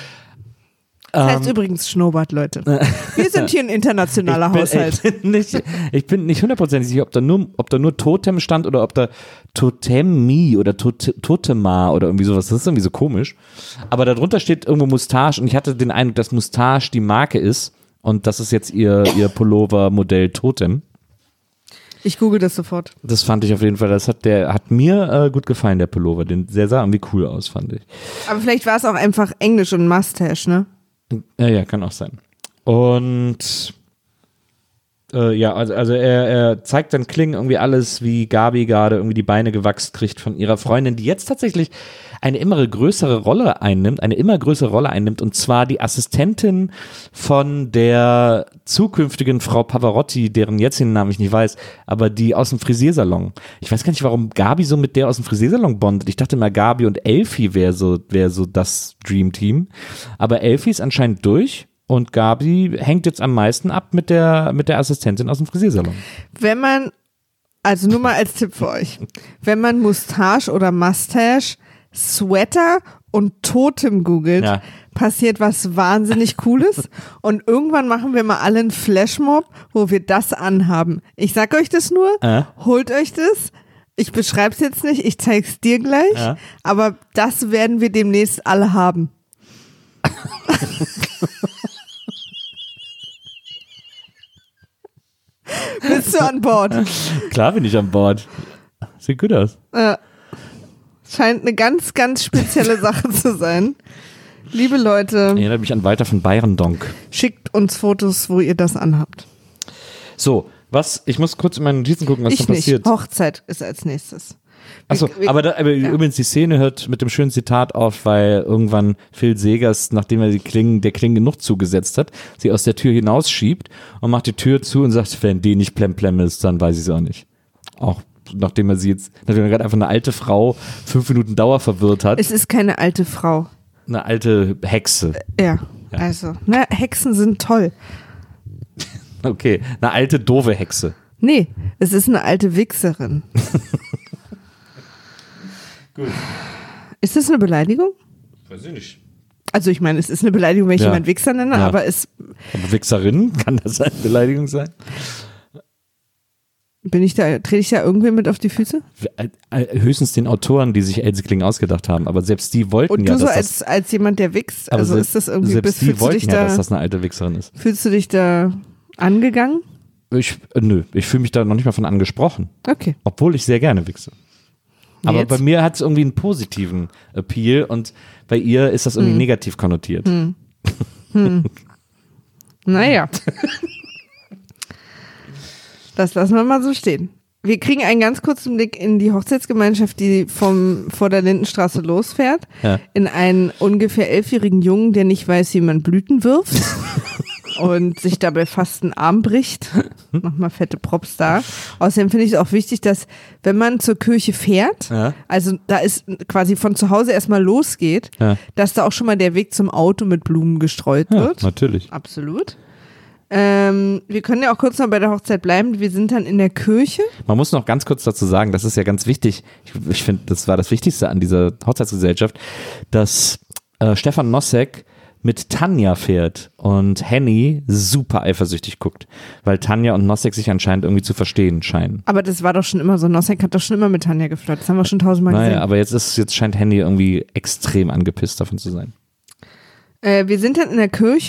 Das heißt Ähm, übrigens Schnurrbart, Leute. Wir sind hier ein internationaler ich bin, Haushalt. Ich bin nicht, ich bin nicht hundertprozentig sicher, ob da nur, ob da nur Totem stand oder ob da Totemi oder Tot, Totema oder irgendwie sowas. Das ist irgendwie so komisch. Aber darunter steht irgendwo Mustache und ich hatte den Eindruck, dass Mustache die Marke ist und das ist jetzt ihr, ihr Pullover-Modell Totem. Ich google das sofort. Das fand ich auf jeden Fall, das hat der hat mir äh, gut gefallen, der Pullover. Den, der sah irgendwie cool aus, fand ich. Aber vielleicht war es auch einfach Englisch und Mustache, ne? Ja, ja, kann auch sein. Und äh, ja, also, also er, er zeigt dann Kling irgendwie alles, wie Gabi gerade irgendwie die Beine gewachst kriegt von ihrer Freundin, die jetzt tatsächlich eine immer größere Rolle einnimmt, eine immer größere Rolle einnimmt, und zwar die Assistentin von der zukünftigen Frau Pavarotti, deren jetzigen Namen ich nicht weiß, aber die aus dem Frisiersalon. Ich weiß gar nicht, warum Gabi so mit der aus dem Frisiersalon bondet. Ich dachte mal, Gabi und Elfie wäre so, wäre so das Dream-Team. Aber Elfie ist anscheinend durch. Und Gabi hängt jetzt am meisten ab mit der, mit der Assistentin aus dem Frisiersalon. Wenn man, also nur mal als Tipp für euch, wenn man Mustache oder Mustache, Sweater und Totem googelt, Ja. passiert was wahnsinnig Cooles. Und irgendwann machen wir mal alle einen Flashmob, wo wir das anhaben. Ich sag euch das nur, Äh? holt euch das. Ich beschreib's jetzt nicht, ich zeig's dir gleich. Ja. Aber das werden wir demnächst alle haben. Bist du an Bord? Klar bin ich an Bord. Sieht gut aus. Äh, scheint eine ganz, ganz spezielle Sache zu sein. Liebe Leute, Erinnert mich an Walter von Bayerndonk. schickt uns Fotos, wo ihr das anhabt. So, was, ich muss kurz in meine Notizen gucken, was Ich da nicht. passiert. Hochzeit ist als nächstes. Achso, Wir- aber, da, aber ja. übrigens, die Szene hört mit dem schönen Zitat auf, weil irgendwann Phil Segers, nachdem er die Klingen, der Klingen genug zugesetzt hat, sie aus der Tür hinausschiebt und macht die Tür zu und sagt, wenn die nicht plemplem ist, dann weiß ich es auch nicht. Auch nachdem er sie jetzt, nachdem er gerade einfach eine alte Frau fünf Minuten Dauer verwirrt hat, Es ist keine alte Frau. eine alte Hexe. Ja, Ja. also, ne, Hexen sind toll. Okay, eine alte doofe Hexe. Nee, es ist eine alte Wichserin. Gut. Ist das eine Beleidigung? Weiß ich nicht. Also ich meine, es ist eine Beleidigung, wenn ich Ja. jemanden Wichser nenne, Ja. aber es Aber Wichserin, kann das eine Beleidigung sein? bin ich da, trete ich da irgendwem mit auf die Füße? Äh, äh, Höchstens den Autoren, die sich Else Kling ausgedacht haben, aber selbst die wollten Und ja, du so dass als, das, als jemand, der wichst, aber also selbst, ist das irgendwie, selbst bist, die fühlst, du wollten dich ja, da, dass das eine alte Wichserin ist. fühlst du dich da angegangen? Ich, nö, ich fühle mich da noch nicht mal von angesprochen. Okay. Obwohl ich sehr gerne wichse. Aber Jetzt? bei mir hat es irgendwie einen positiven Appeal und bei ihr ist das irgendwie hm. negativ konnotiert. Hm. Hm. Naja. Das lassen wir mal so stehen. Wir kriegen einen ganz kurzen Blick in die Hochzeitsgemeinschaft, die vom, vor der Lindenstraße losfährt. Ja. In einen ungefähr elfjährigen Jungen, der nicht weiß, wie man Blüten wirft. Und sich dabei fast einen Arm bricht. Nochmal fette Props da. Außerdem finde ich es auch wichtig, dass wenn man zur Kirche fährt, ja. also da ist quasi von zu Hause erstmal losgeht, ja. dass da auch schon mal der Weg zum Auto mit Blumen gestreut ja, wird. Natürlich. Absolut. Ähm, wir können ja auch kurz noch bei der Hochzeit bleiben. Wir sind dann in der Kirche. Man muss noch ganz kurz dazu sagen, das ist ja ganz wichtig. Ich, ich finde, das war das Wichtigste an dieser Hochzeitsgesellschaft, dass äh, Stefan Nossek mit Tanja fährt und Henny super eifersüchtig guckt, weil Tanja und Nossek sich anscheinend irgendwie zu verstehen scheinen. Aber das war doch schon immer so. Nossek hat doch schon immer mit Tanja geflirtet. Das haben wir schon tausendmal naja, gesehen. Aber jetzt, ist, jetzt scheint Henny irgendwie extrem angepisst davon zu sein. Äh, wir sind dann in der Kirche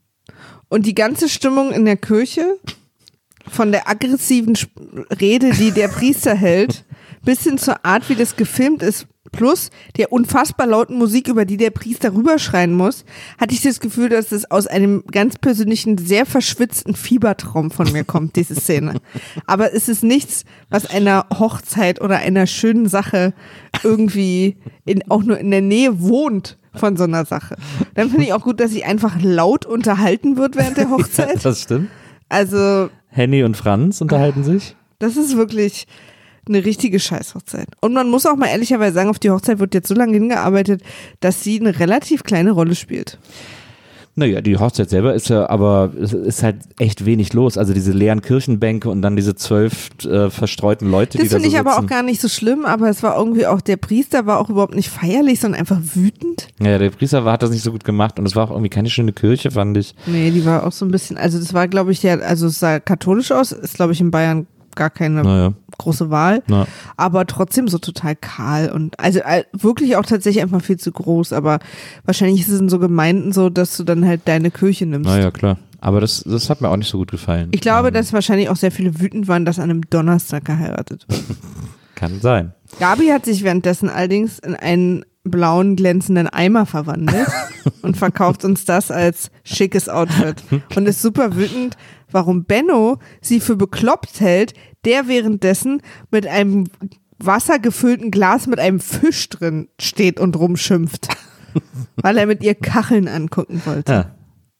und die ganze Stimmung in der Kirche, von der aggressiven Rede, die der Priester hält, bis hin zur Art, wie das gefilmt ist, plus der unfassbar lauten Musik, über die der Priester rüberschreien muss, hatte ich das Gefühl, dass es aus einem ganz persönlichen, sehr verschwitzten Fiebertraum von mir kommt, diese Szene. Aber es ist nichts, was einer Hochzeit oder einer schönen Sache irgendwie in, auch nur in der Nähe wohnt von so einer Sache. Dann finde ich auch gut, dass sich einfach laut unterhalten wird während der Hochzeit. Ja, das stimmt. Also Henny und Franz unterhalten sich. Das ist wirklich eine richtige Scheißhochzeit. Und man muss auch mal ehrlicherweise sagen, auf die Hochzeit wird jetzt so lange hingearbeitet, dass sie eine relativ kleine Rolle spielt. Naja, die Hochzeit selber ist ja, aber es ist halt echt wenig los. Also diese leeren Kirchenbänke und dann diese zwölf äh, verstreuten Leute, das die da so sitzen. Das finde ich aber auch sitzen. gar nicht so schlimm, aber es war irgendwie auch, der Priester war auch überhaupt nicht feierlich, sondern einfach wütend. Ja, der Priester war, hat das nicht so gut gemacht und es war auch irgendwie keine schöne Kirche, fand ich. Nee, die war auch so ein bisschen, also das war, glaube ich, ja, also es sah katholisch aus, ist, glaube ich, in Bayern gar keine naja. große Wahl, Na. aber trotzdem so total kahl und also wirklich auch tatsächlich einfach viel zu groß, aber wahrscheinlich ist es in so Gemeinden so, dass du dann halt deine Kirche nimmst. Naja, klar. Aber das, das hat mir auch nicht so gut gefallen. Ich glaube, ähm. dass wahrscheinlich auch sehr viele wütend waren, dass an einem Donnerstag geheiratet wird. Kann sein. Gabi hat sich währenddessen allerdings in einen blauen, glänzenden Eimer verwandelt und verkauft uns das als schickes Outfit und ist super wütend, warum Benno sie für bekloppt hält, der währenddessen mit einem wassergefüllten Glas mit einem Fisch drin steht und rumschimpft, weil er mit ihr Kacheln angucken wollte. Ja.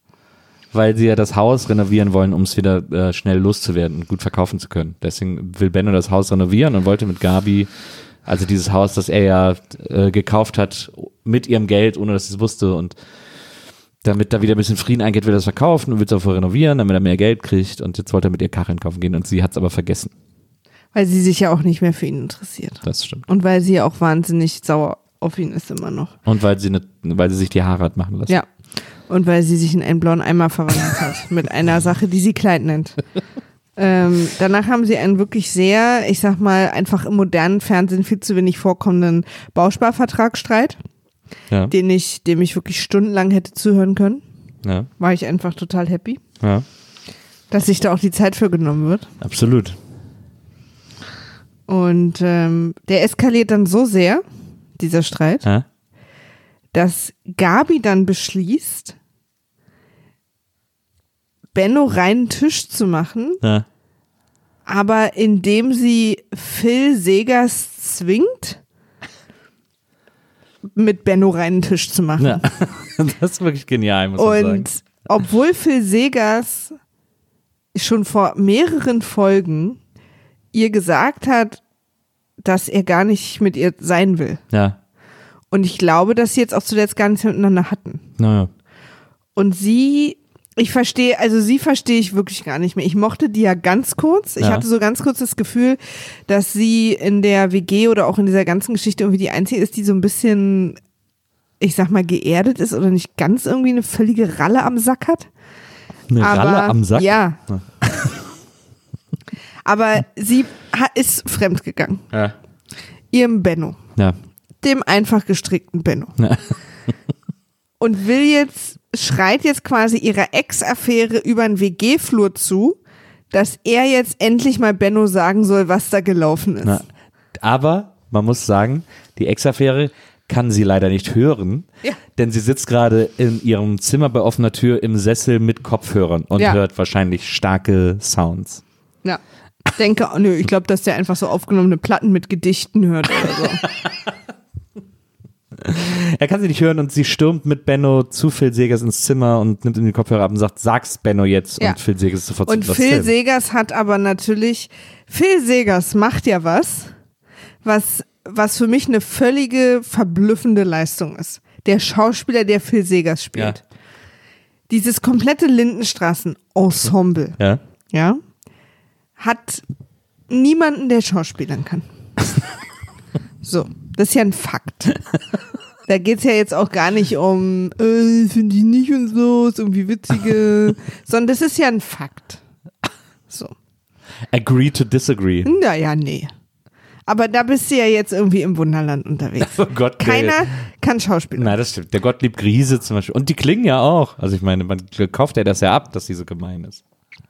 Weil sie ja das Haus renovieren wollen, um es wieder äh, schnell loszuwerden und gut verkaufen zu können. Deswegen will Benno das Haus renovieren und wollte mit Gabi, also dieses Haus, das er ja äh, gekauft hat, mit ihrem Geld, ohne dass sie es wusste, und damit da wieder ein bisschen Frieden eingeht, will er das verkaufen und will es auch renovieren, damit er mehr Geld kriegt, und jetzt wollte er mit ihr Kacheln kaufen gehen und sie hat es aber vergessen. Weil sie sich ja auch nicht mehr für ihn interessiert. Das stimmt. Und weil sie ja auch wahnsinnig sauer auf ihn ist immer noch. Und weil sie, ne, weil sie sich die Haare hat machen lassen. Ja. Und weil sie sich in einen blauen Eimer verwandelt hat. Mit einer Sache, die sie Kleid nennt. Ähm, danach haben sie einen wirklich sehr, ich sag mal, einfach im modernen Fernsehen viel zu wenig vorkommenden Bausparvertragsstreit, ja. den ich, dem ich wirklich stundenlang hätte zuhören können. Ja. War ich einfach total happy. Ja. Dass sich da auch die Zeit für genommen wird. Absolut. Und ähm, der eskaliert dann so sehr, dieser Streit, ja. dass Gabi dann beschließt, Benno reinen Tisch zu machen, ja. aber indem sie Phil Segers zwingt, mit Benno reinen Tisch zu machen. Ja. Das ist wirklich genial, muss man Und sagen. Und obwohl Phil Segers schon vor mehreren Folgen ihr gesagt hat, dass er gar nicht mit ihr sein will. Ja. Und ich glaube, dass sie jetzt auch zuletzt gar nichts miteinander hatten. Naja. Und sie, ich verstehe, also sie verstehe ich wirklich gar nicht mehr. Ich mochte die ja ganz kurz. Ich ja. hatte so ganz kurz das Gefühl, dass sie in der W G oder auch in dieser ganzen Geschichte irgendwie die Einzige ist, die so ein bisschen, ich sag mal, geerdet ist oder nicht ganz irgendwie eine völlige Ralle am Sack hat. Eine Aber, Ralle am Sack? Ja. ja. Aber sie ist fremdgegangen. Ja. Ihrem Benno. Ja. Dem einfach gestrickten Benno. Ja. Und will jetzt, schreit jetzt quasi ihrer Ex-Affäre über den W G-Flur zu, dass er jetzt endlich mal Benno sagen soll, was da gelaufen ist. Na, aber man muss sagen, die Ex-Affäre kann sie leider nicht hören, ja. denn sie sitzt gerade in ihrem Zimmer bei offener Tür im Sessel mit Kopfhörern und ja. hört wahrscheinlich starke Sounds. Ja, ich denke, oh, nö, ich glaube, dass der einfach so aufgenommene Platten mit Gedichten hört oder so. Er kann sie nicht hören und sie stürmt mit Benno zu Phil Segers ins Zimmer und nimmt ihm die Kopfhörer ab und sagt, sag's Benno jetzt. Ja. Und Phil Segers sofort Und zu Phil Segers hat aber natürlich, Phil Segers macht ja was, was, was für mich eine völlige verblüffende Leistung ist. Der Schauspieler, der Phil Segers spielt. Ja. Dieses komplette Lindenstraßen-Ensemble, Ja. ja, hat niemanden, der schauspielern kann. So, das ist ja ein Fakt. Da geht's ja jetzt auch gar nicht um, äh, finde ich nicht und so, ist irgendwie witzige, sondern das ist ja ein Fakt. So. Agree to disagree. Naja, nee. Aber da bist du ja jetzt irgendwie im Wunderland unterwegs. Oh Gott, Keiner kann Schauspieler. Nein, das stimmt. Der Gottlieb Griese zum Beispiel. Und die klingen ja auch. Also ich meine, man kauft ja das ja ab, dass sie so gemein ist.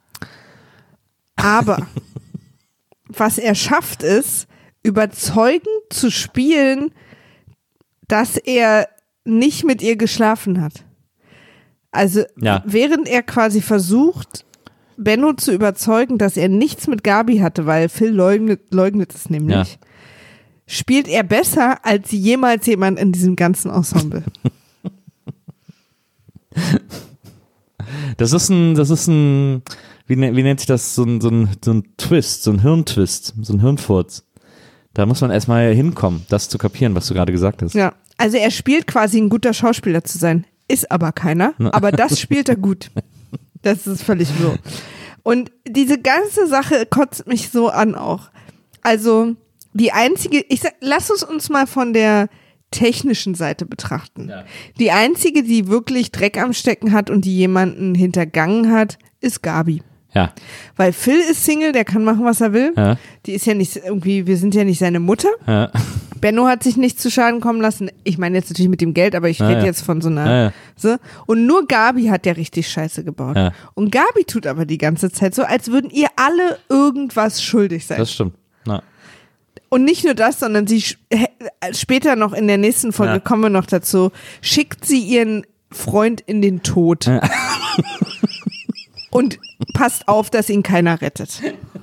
Aber was er schafft ist, überzeugend zu spielen, dass er nicht mit ihr geschlafen hat. Also ja. während er quasi versucht, Benno zu überzeugen, dass er nichts mit Gabi hatte, weil Phil leugnet, leugnet es nämlich, ja. spielt er besser als jemals jemand in diesem ganzen Ensemble. Das ist ein, das ist ein, wie, wie nennt sich das, so ein, so ein, so ein Twist, so ein Hirntwist, so ein Hirnfurz. Da muss man erstmal hinkommen, das zu kapieren, was du gerade gesagt hast. Ja, also er spielt quasi ein guter Schauspieler zu sein, ist aber keiner, aber das spielt er gut. Das ist völlig so. Und diese ganze Sache kotzt mich so an auch. Also die einzige, ich sag, lass uns uns mal von der technischen Seite betrachten. Ja. Die einzige, die wirklich Dreck am Stecken hat und die jemanden hintergangen hat, ist Gabi. Ja. Weil Phil ist Single, der kann machen, was er will. Ja. Die ist ja nicht irgendwie, wir sind ja nicht seine Mutter. Ja. Benno hat sich nicht zu Schaden kommen lassen. Ich meine jetzt natürlich mit dem Geld, aber ich rede ja. jetzt von so einer. Ja, ja. So. Und nur Gabi hat ja richtig Scheiße gebaut. Ja. Und Gabi tut aber die ganze Zeit so, als würden ihr alle irgendwas schuldig sein. Das stimmt. Na. Und nicht nur das, sondern sie später noch in der nächsten Folge, ja. kommen wir noch dazu, schickt sie ihren Freund in den Tod. Ja. Und passt auf, dass ihn keiner rettet.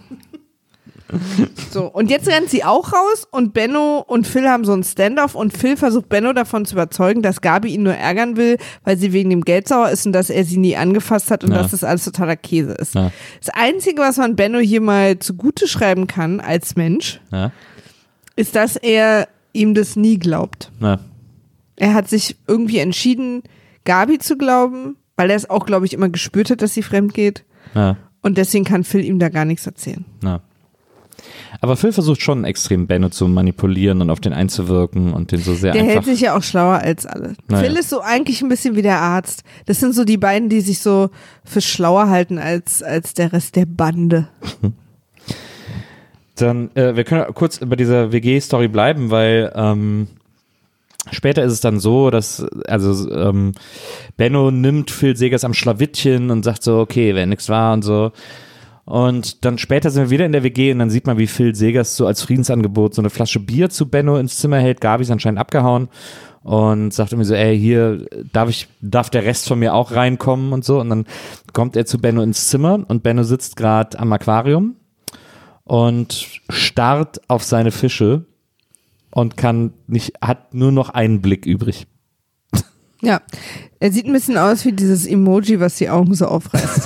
So, und jetzt rennt sie auch raus und Benno und Phil haben so einen Standoff und Phil versucht Benno davon zu überzeugen, dass Gabi ihn nur ärgern will, weil sie wegen dem Geld sauer ist und dass er sie nie angefasst hat und ja. dass das alles totaler Käse ist. Ja. Das Einzige, was man Benno hier mal zugute schreiben kann als Mensch, ja. ist, dass er ihm das nie glaubt. Ja. Er hat sich irgendwie entschieden, Gabi zu glauben, weil er es auch, glaube ich, immer gespürt hat, dass sie fremd geht. Ja. Und deswegen kann Phil ihm da gar nichts erzählen. Ja. Aber Phil versucht schon extrem Benno zu manipulieren und auf den einzuwirken und den so sehr der einfach... Der hält sich ja auch schlauer als alle. Naja. Phil ist so eigentlich ein bisschen wie der Arzt. Das sind so die beiden, die sich so für schlauer halten als, als der Rest der Bande. Dann, äh, wir können kurz bei dieser W G-Story bleiben, weil ähm, später ist es dann so, dass also ähm, Benno nimmt Phil Segers am Schlawittchen und sagt so, okay, wenn nichts war und so. Und dann später sind wir wieder in der W G und dann sieht man, wie Phil Segers so als Friedensangebot so eine Flasche Bier zu Benno ins Zimmer hält. Gabi ist anscheinend abgehauen und sagt irgendwie so, ey, hier darf ich, darf der Rest von mir auch reinkommen und so. Und dann kommt er zu Benno ins Zimmer und Benno sitzt gerade am Aquarium und starrt auf seine Fische und kann nicht, hat nur noch einen Blick übrig. Ja, er sieht ein bisschen aus wie dieses Emoji, was die Augen so aufreißt.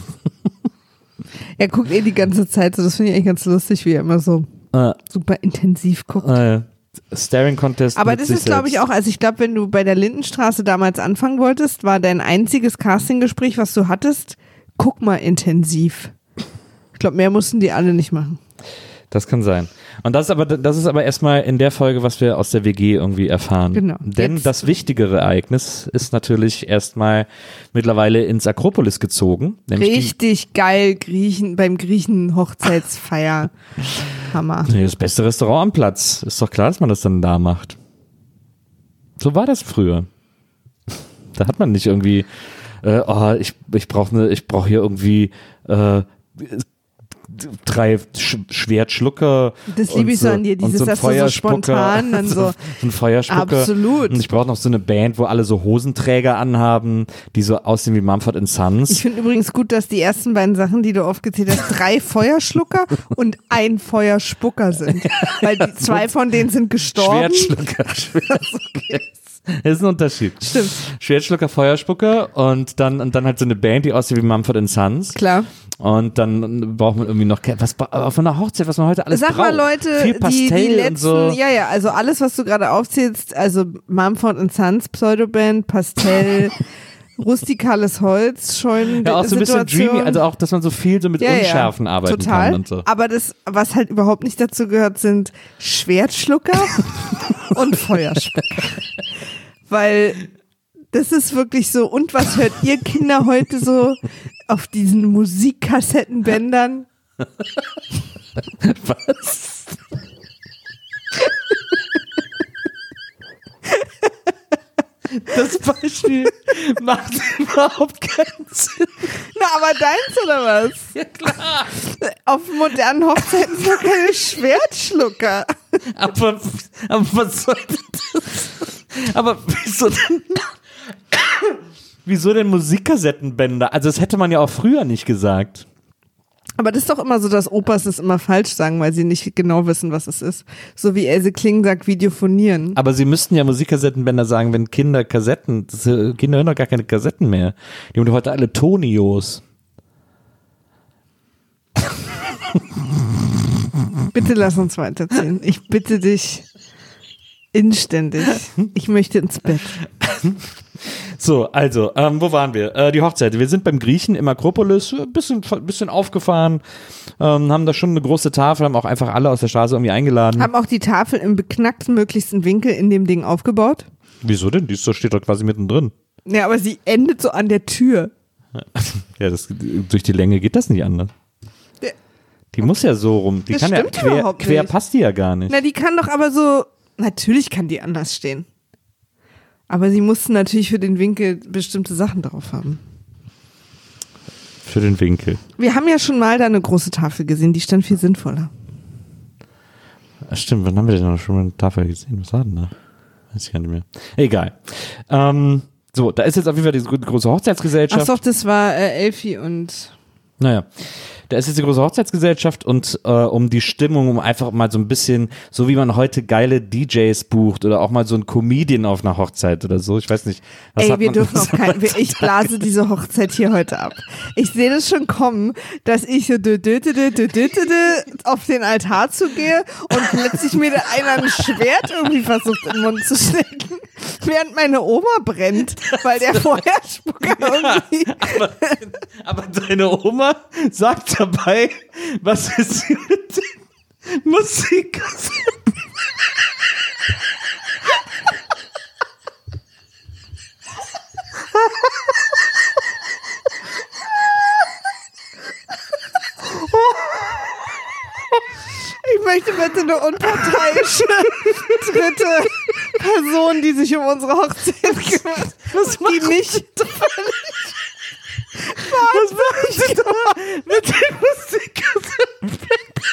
Er guckt eh die ganze Zeit so, das finde ich eigentlich ganz lustig, wie er immer so uh, super intensiv guckt. Uh, Staring Contest. Aber das ist, glaube ich, auch, also ich glaube, wenn du bei der Lindenstraße damals anfangen wolltest, war dein einziges Castinggespräch, was du hattest, guck mal intensiv. Ich glaube, mehr mussten die alle nicht machen. Das kann sein. Und das ist aber, das ist aber erstmal in der Folge, was wir aus der W G irgendwie erfahren. Genau. Denn Jetzt. das wichtigere Ereignis ist natürlich erstmal mittlerweile ins Akropolis gezogen. Richtig geil Griechen, beim Griechen Hochzeitsfeier. Hammer. Nee, das beste Restaurant am Platz. Ist doch klar, dass man das dann da macht. So war das früher. Da hat man nicht irgendwie, äh, oh, ich, ich brauche ne, ich brauche hier irgendwie, äh, drei Sch- Schwertschlucker. Das liebe ich so an dir, dieses, so dass du so spontan dann so. so ein Feuerspucker. Absolut. Und ich brauche noch so eine Band, wo alle so Hosenträger anhaben, die so aussehen wie Mumford and Sons. Ich finde übrigens gut, dass die ersten beiden Sachen, die du aufgezählt hast, drei Feuerschlucker und ein Feuerspucker sind. Weil die zwei von denen sind gestorben. Schwertschlucker. Schwertschlucker. Das ist ein Unterschied. Stimmt. Schwertschlucker, Feuerspucker und dann, und dann halt so eine Band, die aussieht wie Mumford and Sons. Klar. Und dann braucht man irgendwie noch, was, auf einer Hochzeit, was man heute alles Sag braucht. mal Leute, Viel die, Pastell die letzten, und so. ja, ja, also alles, was du gerade aufzählst, also Mumford and Sons, Pseudoband, Pastell, rustikales Holz, Scheunen. Ja, auch so ein bisschen dreamy, also auch, dass man so viel so mit ja, Unschärfen ja, arbeiten total. kann und so. Aber das, was halt überhaupt nicht dazu gehört, sind Schwertschlucker und Feuerspucker. Weil das ist wirklich so, und was hört ihr Kinder heute so auf diesen Musikkassettenbändern? Was? Das Beispiel macht überhaupt keinen Sinn. Na, aber deins oder was? Ja, klar. Auf modernen Hochzeiten sind keine Schwertschlucker. Aber, aber was soll das? Aber wieso denn? Wieso denn Musikkassettenbänder? Also das hätte man ja auch früher nicht gesagt. Aber das ist doch immer so, dass Opas das immer falsch sagen, weil sie nicht genau wissen, was es ist. So wie Else Kling sagt, Videophonieren. Aber sie müssten ja Musikkassettenbänder sagen, wenn Kinder Kassetten, das, Kinder hören doch gar keine Kassetten mehr. Die haben doch heute alle Tonios. Bitte lass uns weiterziehen. Ich bitte dich inständig. Ich möchte ins Bett. So, also, ähm, wo waren wir? Äh, die Hochzeit. Wir sind beim Griechen im Akropolis, ein bisschen, bisschen aufgefahren, ähm, haben da schon eine große Tafel, haben auch einfach alle aus der Straße irgendwie eingeladen. Haben auch die Tafel im beknackten möglichsten Winkel in dem Ding aufgebaut. Wieso denn? Die ist doch, steht doch quasi mittendrin. Ja, aber sie endet so an der Tür. Ja, das, durch die Länge geht das nicht anders. Die muss ja so rum. Die Das kann ja stimmt quer, überhaupt quer nicht. passt die ja gar nicht. Na, die kann doch aber so, natürlich kann die anders stehen. Aber sie mussten natürlich für den Winkel bestimmte Sachen drauf haben. Für den Winkel. Wir haben ja schon mal da eine große Tafel gesehen, die stand viel sinnvoller. Ach, stimmt, wann haben wir denn noch schon mal eine Tafel gesehen? Was war denn da? Weiß ich gar nicht mehr. Egal. Ähm, so, da ist jetzt auf jeden Fall die große Hochzeitsgesellschaft. Ach doch, das war äh, Elfi und... Naja, da ist jetzt die große Hochzeitsgesellschaft und äh, um die Stimmung, um einfach mal so ein bisschen, so wie man heute geile D Js bucht oder auch mal so ein Comedian auf einer Hochzeit oder so, ich weiß nicht. Was Ey, hat wir man dürfen so auf keinen, ich blase diese Hochzeit hier heute ab. Ich sehe das schon kommen, dass ich so dö, dö, dö, dö, dö, dö, dö, auf den Altar zugehe und plötzlich mir da einer ein Schwert irgendwie versucht in den Mund zu stecken, während meine Oma brennt, weil der Feuerspucker irgendwie... aber, aber deine Oma sagt dabei, was ist sie mit den Musikkassetten? Ich möchte bitte eine unparteiische dritte Person, die sich um unsere Hochzeit kümmert, Was die macht nicht Was machen Sie da mit den Musikkassetten?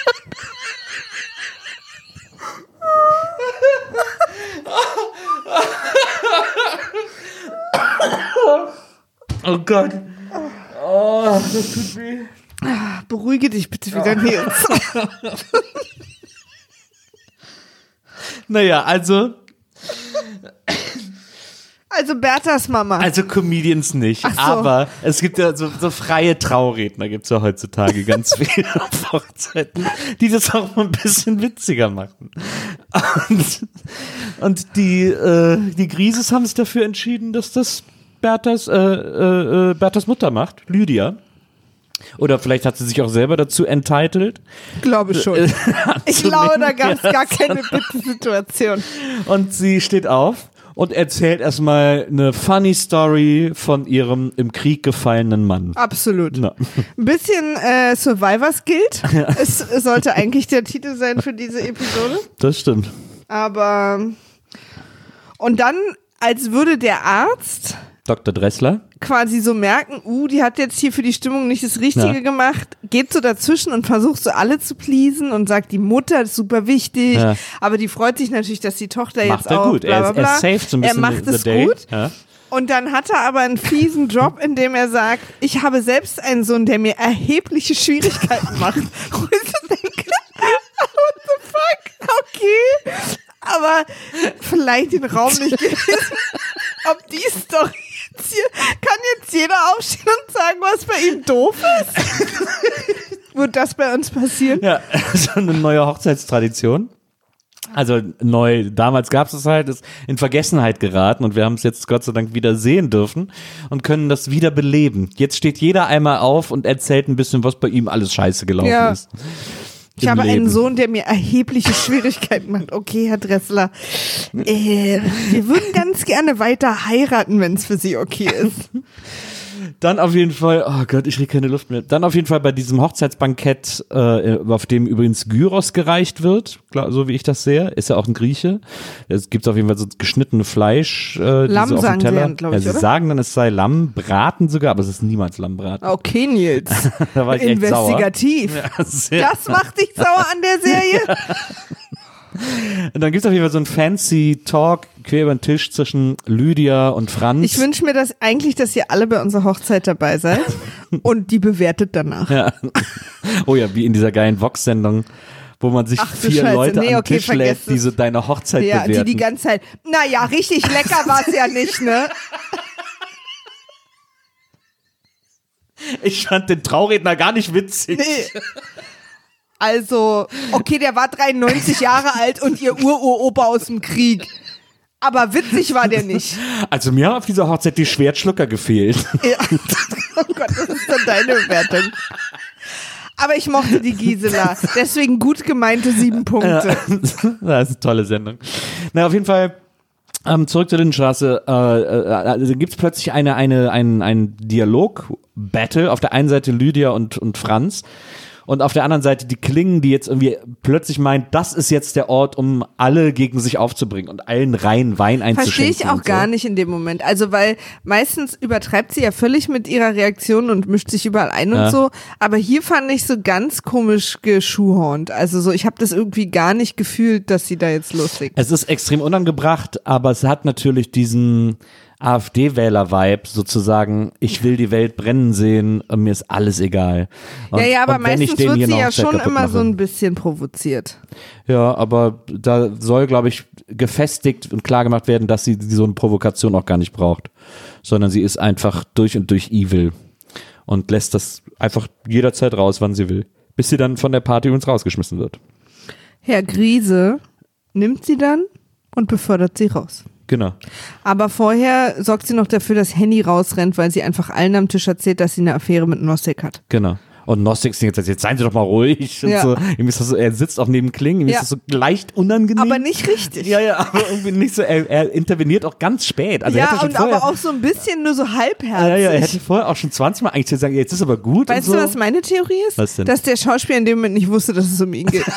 Oh Gott. Oh, das tut weh. Beruhige dich bitte wieder, Nils. Naja, also. Also Berthas Mama. Also Comedians nicht, Ach so. aber es gibt ja so, so freie Trauredner, gibt es ja heutzutage ganz viele auf Hochzeiten, die das auch mal ein bisschen witziger machen. Und, und die, äh, die Grieses haben sich dafür entschieden, dass das Berthas, äh, äh, Berthas Mutter macht, Lydia. Oder vielleicht hat sie sich auch selber dazu entitled. Glaube schon. Äh, Ich glaube, da gab es gar keine Bitte-Situation. Und sie steht auf und erzählt erstmal eine funny Story von ihrem im Krieg gefallenen Mann. Absolut. Na. Ein bisschen äh, Survivors Guild. Ja. Es sollte eigentlich der Titel sein für diese Episode. Das stimmt. Aber und dann, als würde der Arzt Doktor Dressler. Quasi so merken, uh, die hat jetzt hier für die Stimmung nicht das Richtige ja. gemacht, geht so dazwischen und versucht so alle zu pleasen und sagt, die Mutter ist super wichtig, ja. aber die freut sich natürlich, dass die Tochter macht jetzt er auch gut. bla bla bla. Er, ist, er, saved so ein bisschen er macht the es day. gut. Ja. Und dann hat er aber einen fiesen Job, in dem er sagt, ich habe selbst einen Sohn, der mir erhebliche Schwierigkeiten macht. Und ich denke, what the fuck? Okay. Aber vielleicht den Raum nicht gelesen. Ob die Story jetzt hier, kann jetzt jeder aufstehen und sagen, was bei ihm doof ist? Wird das bei uns passieren? Ja, so eine neue Hochzeitstradition. Also neu, damals gab es es halt, ist in Vergessenheit geraten und wir haben es jetzt Gott sei Dank wieder sehen dürfen und können das wieder beleben. Jetzt steht jeder einmal auf und erzählt ein bisschen, was bei ihm alles scheiße gelaufen ja. ist. Ich habe Leben. einen Sohn, der mir erhebliche Schwierigkeiten macht. Okay, Herr Dressler, äh, wir würden ganz gerne weiter heiraten, wenn es für Sie okay ist. Dann auf jeden Fall, oh Gott, ich kriege keine Luft mehr. Dann auf jeden Fall bei diesem Hochzeitsbankett, äh, auf dem übrigens Gyros gereicht wird, klar, so wie ich das sehe, ist ja auch ein Grieche. Es gibt auf jeden Fall so geschnittene Fleisch. Äh, Lamm auf sagen dem Teller. sie, glaube ich, ja, sie oder? sagen dann, es sei Lamm, braten sogar, aber es ist niemals Lammbraten. Okay, Nils. Da war ich Investigativ. Echt sauer. Ja, das macht dich sauer an der Serie? Ja. Und dann gibt es auf jeden Fall so einen fancy Talk quer über den Tisch zwischen Lydia und Franz. Ich wünsche mir das eigentlich, dass ihr alle bei unserer Hochzeit dabei seid und die bewertet danach. Ja. Oh ja, wie in dieser geilen Vox-Sendung, wo man sich Ach, vier Scheiße. Leute nee, an den okay, Tisch lädt, die so deine Hochzeit ja, bewerten. Ja, die die ganze Zeit, naja, richtig lecker war es ja nicht, ne? Ich fand den Trauredner gar nicht witzig. Nee. Also, okay, der war dreiundneunzig Jahre alt und ihr Ururopa aus dem Krieg. Aber witzig war der nicht. Also mir haben auf dieser Hochzeit die Schwertschlucker gefehlt. Ja. Oh Gott, das ist dann deine Bewertung. Aber ich mochte die Gisela. Deswegen gut gemeinte sieben Punkte. Ja. Das ist eine tolle Sendung. Na, auf jeden Fall ähm, zurück zur Lindenstraße. Äh, äh, also gibt es plötzlich eine, eine, ein, ein Dialog-Battle. Auf der einen Seite Lydia und, und Franz. Und auf der anderen Seite die Klingen, die jetzt irgendwie plötzlich meint, das ist jetzt der Ort, um alle gegen sich aufzubringen und allen rein Wein einzuschenken. Verstehe ich auch so. gar nicht in dem Moment. Also weil meistens übertreibt sie ja völlig mit ihrer Reaktion und mischt sich überall ein ja. und so. Aber hier fand ich so ganz komisch geschuhhornt. Also so, ich habe das irgendwie gar nicht gefühlt, dass sie da jetzt loslegt. Es ist extrem unangebracht, aber es hat natürlich diesen AfD-Wähler-Vibe sozusagen, ich will die Welt brennen sehen, mir ist alles egal. Und, ja, ja, aber meistens wird sie ja schon immer mache. so ein bisschen provoziert. Ja, aber da soll, glaube ich, gefestigt und klar gemacht werden, dass sie so eine Provokation auch gar nicht braucht, sondern sie ist einfach durch und durch evil und lässt das einfach jederzeit raus, wann sie will, bis sie dann von der Party übrigens rausgeschmissen wird. Herr Griese nimmt sie dann und befördert sie raus. Genau. Aber vorher sorgt sie noch dafür, dass Henny rausrennt, weil sie einfach allen am Tisch erzählt, dass sie eine Affäre mit Nossek hat. Genau. Und Nossek singt jetzt, jetzt seien Sie doch mal ruhig. Und ja. so. Ihm ist das so, er sitzt auch neben Klingen, ihm ja. ist das so leicht unangenehm. Aber nicht richtig. Ja, ja, aber irgendwie nicht so, er, er interveniert auch ganz spät. Also ja, er hätte schon und vorher, aber auch so ein bisschen nur so halbherzig. ja, ja, er hätte vorher auch schon zwanzig Mal eigentlich gesagt, jetzt ist aber gut. Weißt und so. du, was meine Theorie ist? Was denn? Dass der Schauspieler in dem Moment nicht wusste, dass es um ihn geht.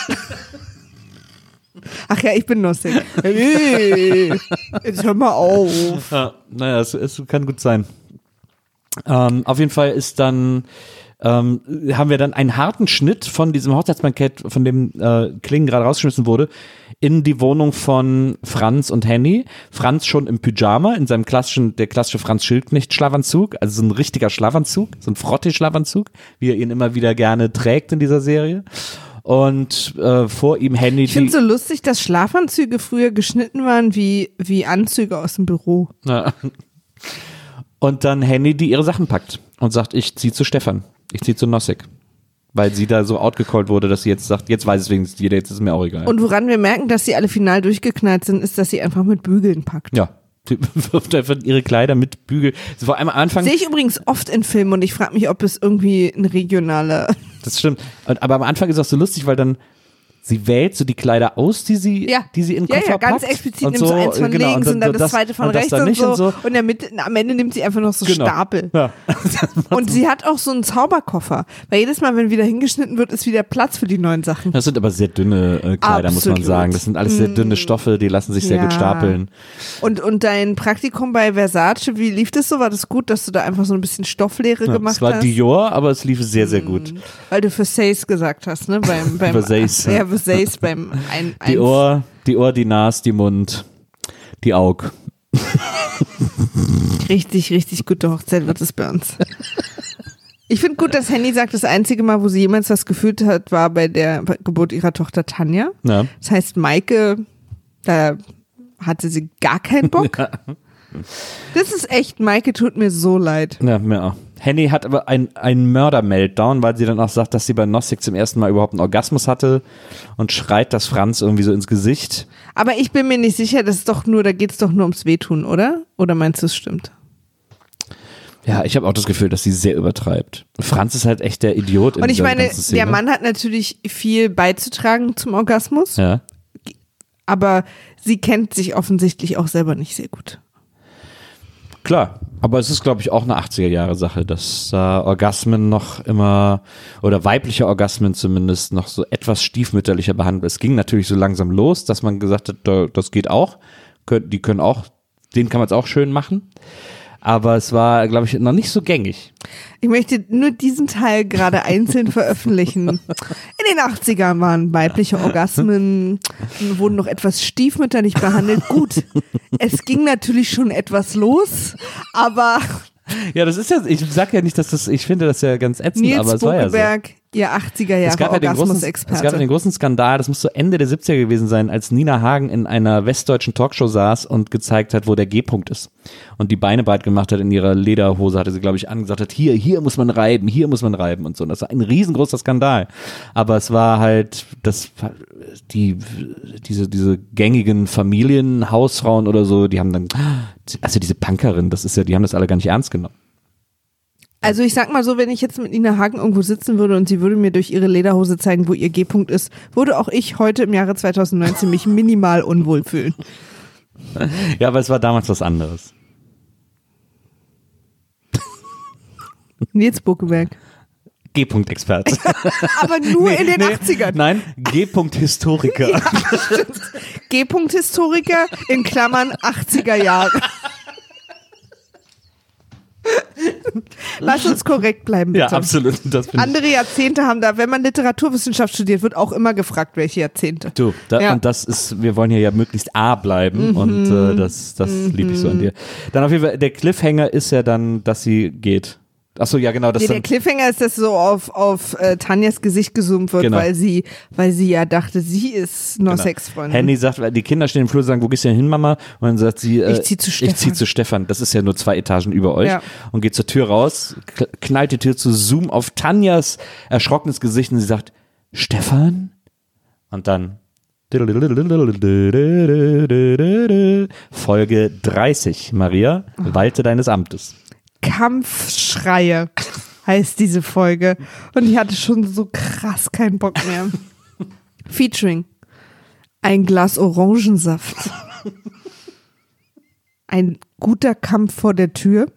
Ach ja, ich bin Nossek. Hey, jetzt hör mal auf. Ja, naja, es, es kann gut sein. Ähm, auf jeden Fall ist dann, ähm, haben wir dann einen harten Schnitt von diesem Hochzeitsbankett, von dem äh, Klingen gerade rausgeschmissen wurde, in die Wohnung von Franz und Henny. Franz schon im Pyjama, in seinem klassischen, der klassische Franz Schildknecht-Schlafanzug, also so ein richtiger Schlafanzug, so ein Frotte-Schlafanzug, wie er ihn immer wieder gerne trägt in dieser Serie. Und äh, vor ihm Henny. Ich finde es so lustig, dass Schlafanzüge früher geschnitten waren wie, wie Anzüge aus dem Büro. Ja. Und dann Henny, die ihre Sachen packt und sagt, ich zieh zu Stefan, ich zieh zu Nossek. Weil sie da so outgecallt wurde, dass sie jetzt sagt, jetzt weiß es wenigstens jeder, jetzt ist es mir auch egal. Und woran wir merken, dass sie alle final durchgeknallt sind, ist, dass sie einfach mit Bügeln packt. Ja. Die wirft einfach ihre Kleider mit Bügel. Vor allem am Anfang. Sehe ich übrigens oft in Filmen und ich frage mich, ob es irgendwie ein regionaler. Das stimmt. Und, aber am Anfang ist es auch so lustig, weil dann sie wählt so die Kleider aus, die sie, ja. die sie in den ja, Koffer ja, ganz packt. explizit und nimmt so, sie eins von genau, links und dann, und dann das, das zweite von rechts und, so. und so. Und der Mitte, am Ende nimmt sie einfach noch so genau. Stapel. Ja. Und sie hat auch so einen Zauberkoffer, weil jedes Mal, wenn wieder hingeschnitten wird, ist wieder Platz für die neuen Sachen. Das sind aber sehr dünne äh, Kleider, Absolut. muss man sagen. Das sind alles sehr dünne Stoffe, die lassen sich sehr ja. gut stapeln. Und, und dein Praktikum bei Versace, wie lief das so? War das gut, dass du da einfach so ein bisschen Stofflehre ja, gemacht hast? Es war Dior, aber es lief sehr, sehr gut. Weil du Versace gesagt hast, ne? Beim, beim, Versace. Ja, Versace beim ein, ein Die Ohr, die Ohr, die Nase, die Mund, die Aug. Richtig, richtig gute Hochzeit wird es bei uns. Ich finde gut, dass Henny sagt, das einzige Mal, wo sie jemals was gefühlt hat, war bei der Geburt ihrer Tochter Tanja. Ja. Das heißt, Maike, da hatte sie gar keinen Bock. Ja. Das ist echt, Maike tut mir so leid. Ja, mir auch. Henny hat aber einen Mörder-Meltdown, weil sie dann auch sagt, dass sie bei Gnostik zum ersten Mal überhaupt einen Orgasmus hatte und schreit das Franz irgendwie so ins Gesicht. Aber ich bin mir nicht sicher, das ist doch nur, da geht es doch nur ums Wehtun, oder? Oder meinst du, es stimmt? Ja, ich habe auch das Gefühl, dass sie sehr übertreibt. Franz ist halt echt der Idiot in Und ich dieser meine, ganzen Szene. der Mann hat natürlich viel beizutragen zum Orgasmus, ja. aber sie kennt sich offensichtlich auch selber nicht sehr gut. Klar, aber es ist, glaube ich, auch eine achtziger-Jahre-Sache, dass äh, Orgasmen noch immer, oder weibliche Orgasmen zumindest, noch so etwas stiefmütterlicher behandelt. Es ging natürlich so langsam los, dass man gesagt hat, das geht auch, die können auch, den kann man es auch schön machen. Aber es war, glaube ich, noch nicht so gängig. Ich möchte nur diesen Teil gerade einzeln veröffentlichen. In den achtzigern waren weibliche Orgasmen, wurden noch etwas stiefmütterlich behandelt. Gut, es ging natürlich schon etwas los, aber... Ja, das ist ja, ich sag ja nicht, dass das, ich finde das ja ganz ätzend, Nils aber es war ja so. Bokeberg, ihr achtziger Jahre Orgasmus-Experte. Es gab ja den großen Skandal, das muss so Ende der siebziger gewesen sein, als Nina Hagen in einer westdeutschen Talkshow saß und gezeigt hat, wo der G-Punkt ist. Und die Beine breit gemacht hat in ihrer Lederhose, hatte sie, glaube ich, angesagt hat, hier, hier muss man reiben, hier muss man reiben und so. Und das war ein riesengroßer Skandal. Aber es war halt, das, die, diese, diese gängigen Familienhausfrauen oder so, die haben dann, also diese Punkerin, das ist ja, die haben das alle gar nicht ernst genommen. Also ich sag mal so, wenn ich jetzt mit Nina Hagen irgendwo sitzen würde und sie würde mir durch ihre Lederhose zeigen, wo ihr G-Punkt ist, würde auch ich heute im Jahre zweitausendneunzehn mich minimal unwohl fühlen. Ja, aber es war damals was anderes. Nils Bokeberg. G-Punkt-Experte. Aber nur nee, in den nee, achtzigern. Nein, G-Punkt-Historiker. Ja, G-Punkt-Historiker in Klammern achtziger Jahre. Lass uns korrekt bleiben, bitte. Ja, absolut. Das Andere Jahrzehnte haben da, wenn man Literaturwissenschaft studiert, wird auch immer gefragt, welche Jahrzehnte. Du, da, ja. und das ist, wir wollen hier ja möglichst A bleiben mhm. und äh, das, das mhm. liebe ich so an dir. Dann auf jeden Fall, der Cliffhanger ist ja dann, dass sie geht. Achso, ja, genau. Das nee, dann, der Cliffhanger ist, dass so auf, auf äh, Tanjas Gesicht gezoomt wird, genau. weil sie, weil sie ja dachte, sie ist noch genau. Sexfreundin. Henny sagt, die Kinder stehen im Flur und sagen, wo gehst du denn hin, Mama? Und dann sagt sie, äh, ich zieh zu Stefan. Ich zieh zu Stefan. Das ist ja nur zwei Etagen über euch. Ja. Und geht zur Tür raus, knallt die Tür zu, zoom auf Tanjas erschrockenes Gesicht und sie sagt, Stefan? Und dann Folge dreißig, Maria, walte deines Amtes. Kampfschreie heißt diese Folge. Und ich hatte schon so krass keinen Bock mehr. Featuring ein Glas Orangensaft. Ein guter Kampf vor der Tür.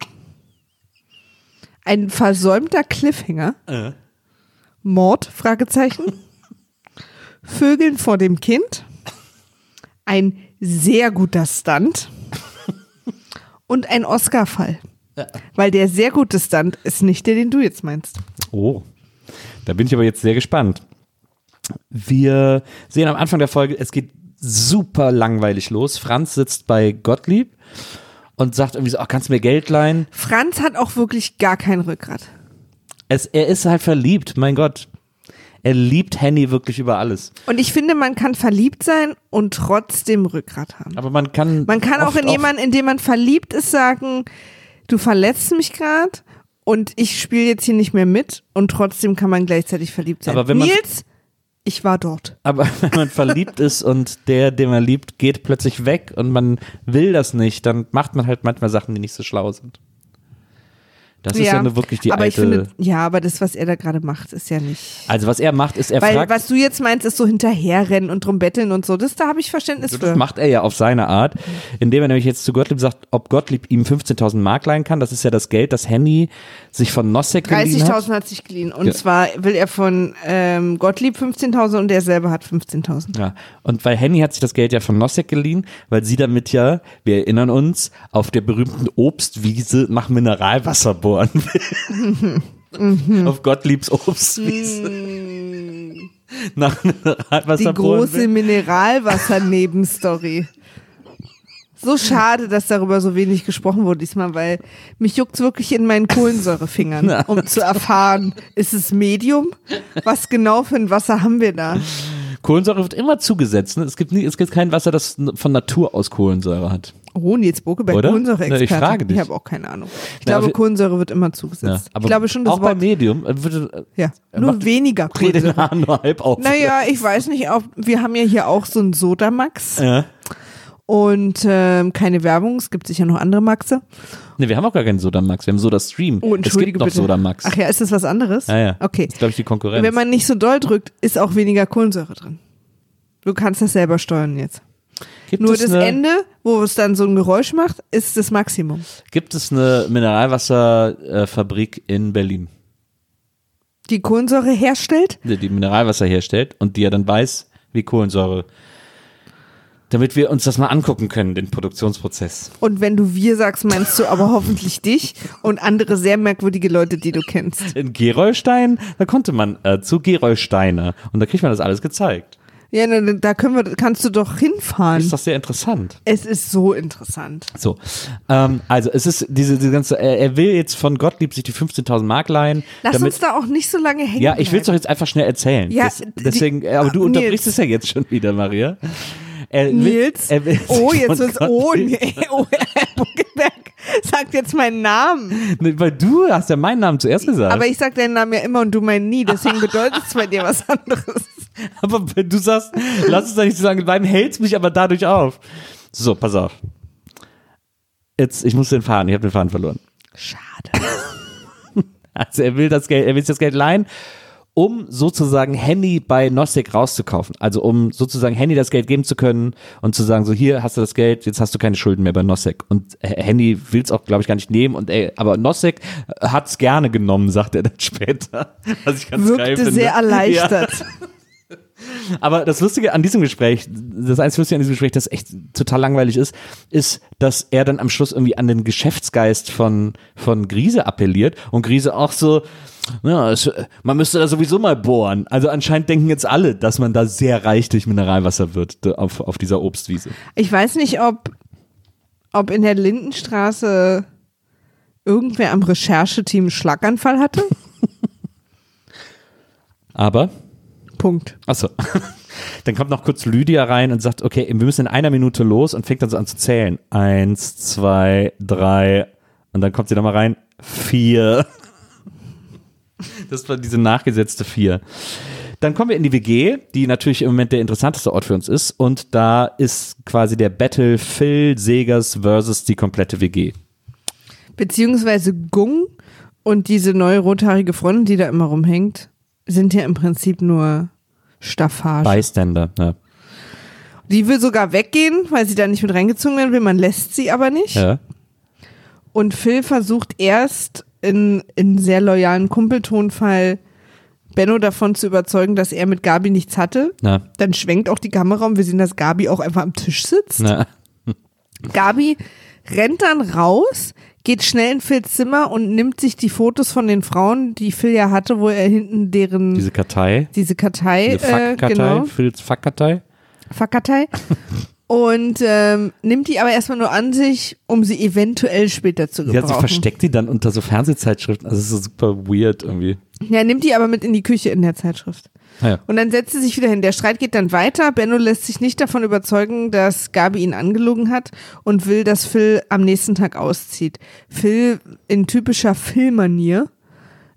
Ein versäumter Cliffhanger. Äh. Mord, Fragezeichen. Vögeln vor dem Kind. Ein sehr guter Stunt. Und ein Oscar-Fall. Weil der sehr gute Stunt ist nicht der, den du jetzt meinst. Oh, da bin ich aber jetzt sehr gespannt. Wir sehen am Anfang der Folge, es geht super langweilig los. Franz sitzt bei Gottlieb und sagt irgendwie so, ach, kannst du mir Geld leihen? Franz hat auch wirklich gar kein Rückgrat. Es, er ist halt verliebt, mein Gott. Er liebt Henny wirklich über alles. Und ich finde, man kann verliebt sein und trotzdem Rückgrat haben. Aber man kann Man kann auch in jemanden, in dem man verliebt ist, sagen, du verletzt mich gerade und ich spiele jetzt hier nicht mehr mit und trotzdem kann man gleichzeitig verliebt sein. Aber wenn man, Nils, ich war dort. Aber wenn man verliebt ist und der, den man liebt, geht plötzlich weg und man will das nicht, dann macht man halt manchmal Sachen, die nicht so schlau sind. Das ist ja, ja nur wirklich die aber alte... Ich finde, ja, aber das, was er da gerade macht, ist ja nicht... Also was er macht, ist, er Weil, fragt... was du jetzt meinst, ist so hinterherrennen und drum betteln und so, das, da habe ich Verständnis das für. Das macht er ja auf seine Art, indem er nämlich jetzt zu Gottlieb sagt, ob Gottlieb ihm fünfzehntausend Mark leihen kann. Das ist ja das Geld, das Henny sich von Nosek geliehen hat. dreißigtausend hat sich geliehen. Und ja. zwar will er von ähm, Gottlieb fünfzehntausend und er selber hat fünfzehntausend. Ja, und weil Henny hat sich das Geld ja von Nosek geliehen, weil sie damit ja, wir erinnern uns, auf der berühmten Obstwiese nach Mineralwasser bohren will. Mhm. Auf Gottliebs Obstwiese. Mhm. Nach Mineralwasser Die große Mineralwasser-Nebenstory. So schade, dass darüber so wenig gesprochen wurde diesmal, weil mich juckt's wirklich in meinen Kohlensäurefingern, Na. um zu erfahren, ist es Medium? Was genau für ein Wasser haben wir da? Kohlensäure wird immer zugesetzt. Ne? Es gibt nie, es gibt kein Wasser, das von Natur aus Kohlensäure hat. Oh, Nils Bokeberg, Kohlensäure-Experte. Ich frage dich. Ich habe auch keine Ahnung. Ich Na, glaube, Kohlensäure wird immer zugesetzt. Ja, aber ich glaube schon, das auch Wort, bei Medium wird ja, nur weniger Kohlensäure. Den Hahn nur halb auf. Naja, ich weiß nicht, ob, wir haben ja hier auch so einen Sodamax. Ja. Und ähm, keine Werbung, es gibt sicher noch andere Maxe. Ne, wir haben auch gar keinen Sodamax, wir haben Sodastream. Oh, es gibt noch bitte. Sodamax. Ach ja, ist das was anderes? Ja, ja. Okay. Das ist, glaube ich, die Konkurrenz. Wenn man nicht so doll drückt, ist auch weniger Kohlensäure drin. Du kannst das selber steuern jetzt. Gibt Nur es das eine, Ende, wo es dann so ein Geräusch macht, ist das Maximum. Gibt es eine Mineralwasserfabrik in Berlin? Die Kohlensäure herstellt? Die, die Mineralwasser herstellt und die ja dann weiß, wie Kohlensäure, damit wir uns das mal angucken können, den Produktionsprozess. Und wenn du wir sagst, meinst du aber hoffentlich dich und andere sehr merkwürdige Leute, die du kennst. In Gerolstein, da konnte man äh, zu Gerolsteiner und da kriegt man das alles gezeigt. Ja, da können wir, kannst du doch hinfahren. Das ist doch sehr interessant. Es ist so interessant. So, ähm, also es ist diese, diese ganze, er, er will jetzt von Gottlieb sich die fünfzehntausend Mark leihen. Lass damit, uns da auch nicht so lange hängen. Ja, ich will es doch jetzt einfach schnell erzählen. Ja, das, deswegen, die, aber du Nils. unterbrichst es ja jetzt schon wieder, Maria. Er Nils, will, er will oh, jetzt wird's, oh, nee, oh, Herr Buckelberg sagt jetzt meinen Namen. Weil du hast ja meinen Namen zuerst gesagt. Aber ich sag deinen Namen ja immer und du meinen nie, deswegen bedeutet es bei dir was anderes. Aber wenn du sagst, lass es doch nicht so lange bleiben, hältst mich aber dadurch auf. So, pass auf. Jetzt, ich muss den Faden, ich habe den Faden verloren. Schade. Also er will das Geld, er will sich das Geld leihen, um sozusagen Henny bei Nosek rauszukaufen. Also um sozusagen Henny das Geld geben zu können und zu sagen, so hier hast du das Geld, jetzt hast du keine Schulden mehr bei Nosek. Und Henny will es auch, glaube ich, gar nicht nehmen. Und ey, aber Nosek hat es gerne genommen, sagt er dann später. Was ich ganz Wirkte geil finde. sehr erleichtert. Ja. Aber das Lustige an diesem Gespräch, das einzige Lustige an diesem Gespräch, das echt total langweilig ist, ist, dass er dann am Schluss irgendwie an den Geschäftsgeist von, von Griese appelliert und Griese auch so, ja, es, man müsste da sowieso mal bohren. Also anscheinend denken jetzt alle, dass man da sehr reich durch Mineralwasser wird auf, auf dieser Obstwiese. Ich weiß nicht, ob, ob in der Lindenstraße irgendwer am Rechercheteam einen Schlaganfall hatte. Aber Punkt. Achso. Dann kommt noch kurz Lydia rein und sagt, okay, wir müssen in einer Minute los und fängt dann so an zu zählen. Eins, zwei, drei und dann kommt sie nochmal rein. Vier. Das war diese nachgesetzte Vier. Dann kommen wir in die W G, die natürlich im Moment der interessanteste Ort für uns ist und da ist quasi der Battle Phil Segers versus die komplette W G. Beziehungsweise Gung und diese neue rothaarige Freundin, die da immer rumhängt, sind ja im Prinzip nur Staffage. Bystander, ja. Die will sogar weggehen, weil sie da nicht mit reingezogen werden will. Man lässt sie aber nicht. Ja. Und Phil versucht erst in, in sehr loyalen Kumpeltonfall Benno davon zu überzeugen, dass er mit Gabi nichts hatte. Na. Dann schwenkt auch die Kamera und wir sehen, dass Gabi auch einfach am Tisch sitzt. Na. Gabi rennt dann raus, geht schnell in Phils Zimmer und nimmt sich die Fotos von den Frauen, die Phil ja hatte, wo er hinten deren Diese Kartei. diese Kartei, Diese Fuck-Kartei, äh, genau. Phils Fuck-Kartei. Fuck-Kartei. Und ähm, nimmt die aber erstmal nur an sich, um sie eventuell später zu gebrauchen. Ja, sie versteckt die dann unter so Fernsehzeitschriften. Also es ist so super weird irgendwie. Ja, nimmt die aber mit in die Küche in der Zeitschrift. Ah ja. Und dann setzt sie sich wieder hin. Der Streit geht dann weiter. Benno lässt sich nicht davon überzeugen, dass Gabi ihn angelogen hat und will, dass Phil am nächsten Tag auszieht. Phil in typischer Phil-Manier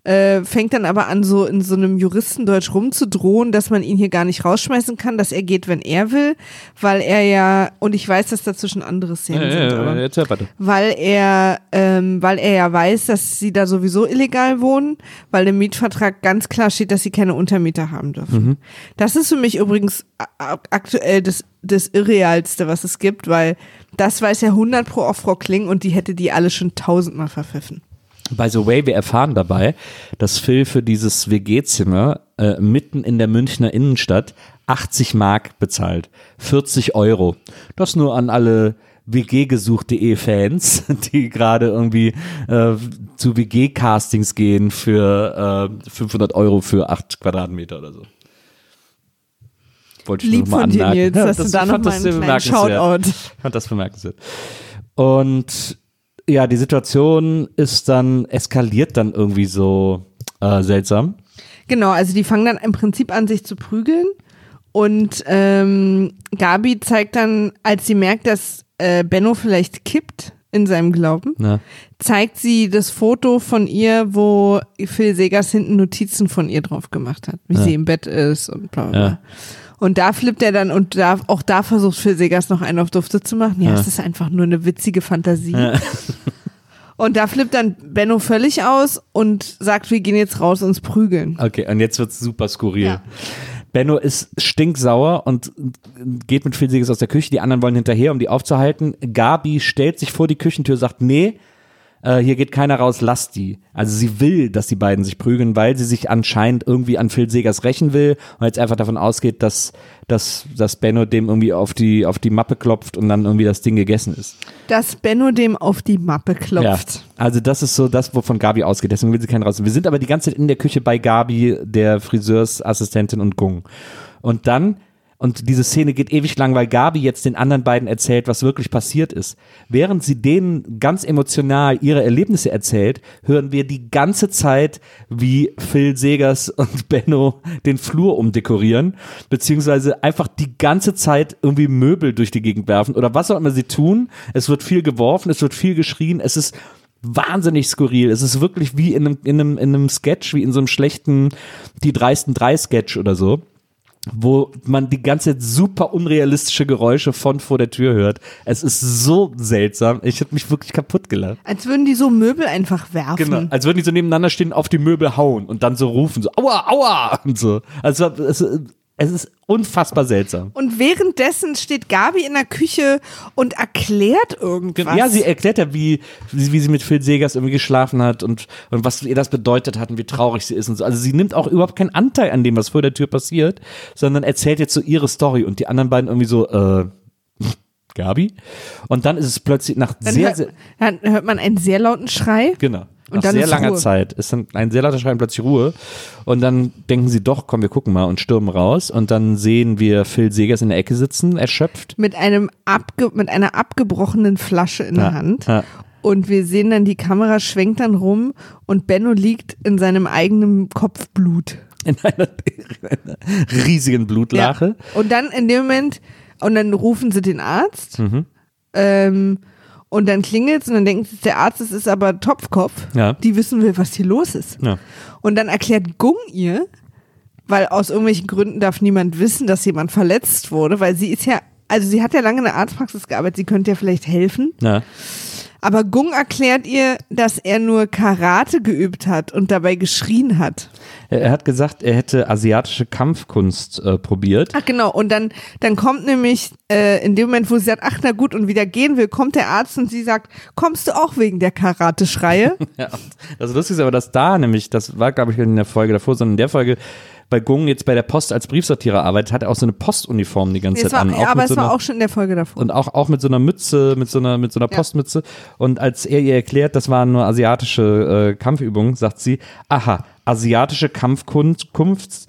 Äh, fängt dann aber an, so in so einem Juristendeutsch rumzudrohen, dass man ihn hier gar nicht rausschmeißen kann, dass er geht, wenn er will, weil er ja, und ich weiß, dass dazwischen andere Szenen ja, sind, ja, aber, jetzt, warte. weil er, ähm, weil er ja weiß, dass sie da sowieso illegal wohnen, weil im Mietvertrag ganz klar steht, dass sie keine Untermieter haben dürfen. Mhm. Das ist für mich übrigens a- aktuell das, das Irrealste, was es gibt, weil das weiß ja hundert pro auch Frau Kling und die hätte die alle schon tausendmal verpfiffen. By the way, wir erfahren dabei, dass Phil für dieses W G-Zimmer äh, mitten in der Münchner Innenstadt achtzig Mark bezahlt. vierzig Euro. Das nur an alle W G-gesucht punkt de Fans, die gerade irgendwie äh, zu W G-Castings gehen für äh, fünfhundert Euro für acht Quadratmeter oder so. Wollte ich Lieb noch mal von dir, anmerken. Nils, Ja, dass das du da noch mal einen kleinen Shoutout. Ich fand das bemerkenswert. Und ja, die Situation ist dann, eskaliert dann irgendwie so äh, seltsam. Genau, also die fangen dann im Prinzip an, sich zu prügeln und ähm, Gabi zeigt dann, als sie merkt, dass äh, Benno vielleicht kippt in seinem Glauben, Ja. zeigt sie das Foto von ihr, wo Phil Segers hinten Notizen von ihr drauf gemacht hat, wie Ja. sie im Bett ist und bla bla. Ja. Und da flippt er dann und da, auch da versucht Phil Segers noch einen auf Dufte zu machen. Ja, Ja. es ist einfach nur eine witzige Fantasie. Ja. Und da flippt dann Benno völlig aus und sagt, wir gehen jetzt raus uns prügeln. Okay, und jetzt wird's super skurril. Ja. Benno ist stinksauer und geht mit Phil Segers aus der Küche. Die anderen wollen hinterher, um die aufzuhalten. Gabi stellt sich vor die Küchentür, sagt, nee, äh, hier geht keiner raus, lass die. Also sie will, dass die beiden sich prügeln, weil sie sich anscheinend irgendwie an Phil Segers rächen will und jetzt einfach davon ausgeht, dass, dass, dass Benno dem irgendwie auf die, auf die Mappe klopft und dann irgendwie das Ding gegessen ist. Dass Benno dem auf die Mappe klopft. Ja, also das ist so das, wovon Gabi ausgeht, deswegen will sie keinen raus. Wir sind aber die ganze Zeit in der Küche bei Gabi, der Friseursassistentin und Gung. Und dann, und diese Szene geht ewig lang, weil Gabi jetzt den anderen beiden erzählt, was wirklich passiert ist. Während sie denen ganz emotional ihre Erlebnisse erzählt, hören wir die ganze Zeit, wie Phil Segers und Benno den Flur umdekorieren, beziehungsweise einfach die ganze Zeit irgendwie Möbel durch die Gegend werfen oder was auch immer sie tun. Es wird viel geworfen, es wird viel geschrien, es ist wahnsinnig skurril. Es ist wirklich wie in einem, in einem, in einem Sketch, wie in so einem schlechten Die dreisten drei Sketch oder so, wo man die ganze Zeit super unrealistische Geräusche von vor der Tür hört. Es ist so seltsam. Ich habe mich wirklich kaputt gelacht. Als würden die so Möbel einfach werfen. Genau, als würden die so nebeneinander stehen, auf die Möbel hauen und dann so rufen, so aua, aua und so. Also es, es ist unfassbar seltsam. Und währenddessen steht Gabi in der Küche und erklärt irgendwas. Ja, sie erklärt ja, wie, wie sie mit Phil Segers irgendwie geschlafen hat und, und was ihr das bedeutet hat und wie traurig sie ist und so. Also sie nimmt auch überhaupt keinen Anteil an dem, was vor der Tür passiert, sondern erzählt jetzt so ihre Story und die anderen beiden irgendwie so, äh, Gabi? Und dann ist es plötzlich nach dann sehr, hört, sehr, dann hört man einen sehr lauten Schrei. genau. Und Nach dann sehr ist langer Ruhe. Zeit ist dann ein sehr lauter Schrei und plötzlich Ruhe. Und dann denken sie doch, komm, wir gucken mal und stürmen raus. Und dann sehen wir Phil Segers in der Ecke sitzen, erschöpft. Mit einem abge mit einer abgebrochenen Flasche in Ja, der Hand. ja. Und wir sehen dann, die Kamera schwenkt dann rum und Benno liegt in seinem eigenen Kopfblut. In einer, in einer riesigen Blutlache. Ja. Und dann in dem Moment, und dann rufen sie den Arzt. Mhm. Ähm, und dann klingelt's und dann denkt der Arzt, es ist aber Topfkopf. Ja. Die wissen will, was hier los ist. Ja. Und dann erklärt Gung ihr, weil aus irgendwelchen Gründen darf niemand wissen, dass jemand verletzt wurde, weil sie ist ja, also sie hat ja lange in der Arztpraxis gearbeitet, sie könnte ja vielleicht helfen. Ja. Aber Gung erklärt ihr, dass er nur Karate geübt hat und dabei geschrien hat. Er hat gesagt, er hätte asiatische Kampfkunst äh, probiert. Ach genau, und dann, dann kommt nämlich äh, in dem Moment, wo sie sagt, ach na gut, und wieder gehen will, kommt der Arzt und sie sagt, kommst du auch wegen der Karate-Schreie? Ja, das Lustige ist aber, dass da nämlich, das war glaube ich in der Folge davor, sondern in der Folge bei Gung jetzt bei der Post als Briefsortierer arbeitet, hat er auch so eine Postuniform die ganze Nee, es Zeit war, an. Auch ja, aber mit es so war einer, auch schon in der Folge davor. und auch, auch mit so einer Mütze, mit so einer, mit so einer Ja. Postmütze. Und als er ihr erklärt, das waren nur asiatische äh, Kampfübungen, sagt sie, aha, asiatische Kampfkunst, Kunst,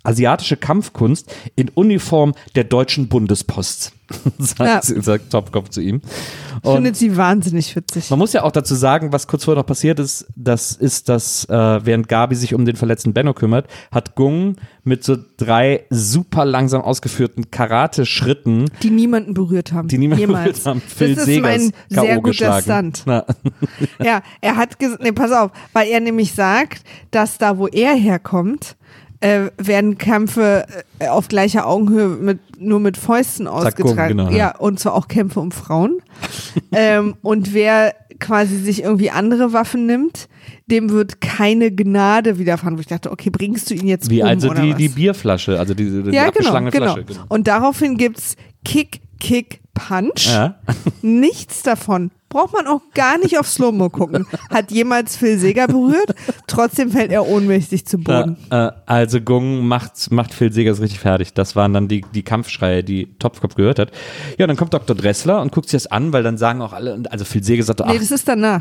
asiatische Kampfkunst in Uniform der deutschen Bundespost, sagt, ja. sagt Topfkopf zu ihm. Und findet sie wahnsinnig witzig. Man muss ja auch dazu sagen, was kurz vorher noch passiert ist, das ist, dass äh, während Gabi sich um den verletzten Benno kümmert, hat Gung mit so drei super langsam ausgeführten Karate-Schritten, die niemanden berührt haben. Die niemanden jemals. berührt haben. Phil das ist Segers mein K O sehr guter geschlagen. Stunt. Na. Ja, er hat gesagt, nee, pass auf, weil er nämlich sagt, dass da, wo er herkommt, äh, werden Kämpfe äh, auf gleicher Augenhöhe mit, nur mit Fäusten ausgetragen. Zack, genau, ja. ja, und zwar auch Kämpfe um Frauen. ähm, und wer quasi sich irgendwie andere Waffen nimmt, dem wird keine Gnade widerfahren. Wo ich dachte, okay, bringst du ihn jetzt Wie um also oder die, was? die Bierflasche, also die, die ja, abgeschlagene genau, Flasche. genau. Und daraufhin gibt's Kick, Kick, Punch. Ja. Nichts davon. Braucht man auch gar nicht auf Slow-Mo gucken. Hat jemals Phil Seger berührt? Trotzdem fällt er ohnmächtig zu Boden. Äh, äh, also Gung macht, macht Phil Segers richtig fertig. Das waren dann die, die Kampfschreie, die Topfkopf gehört hat. Ja, dann kommt Doktor Dressler und guckt sich das an, weil dann sagen auch alle, also Phil Seger sagt, ach. Nee, das ist danach.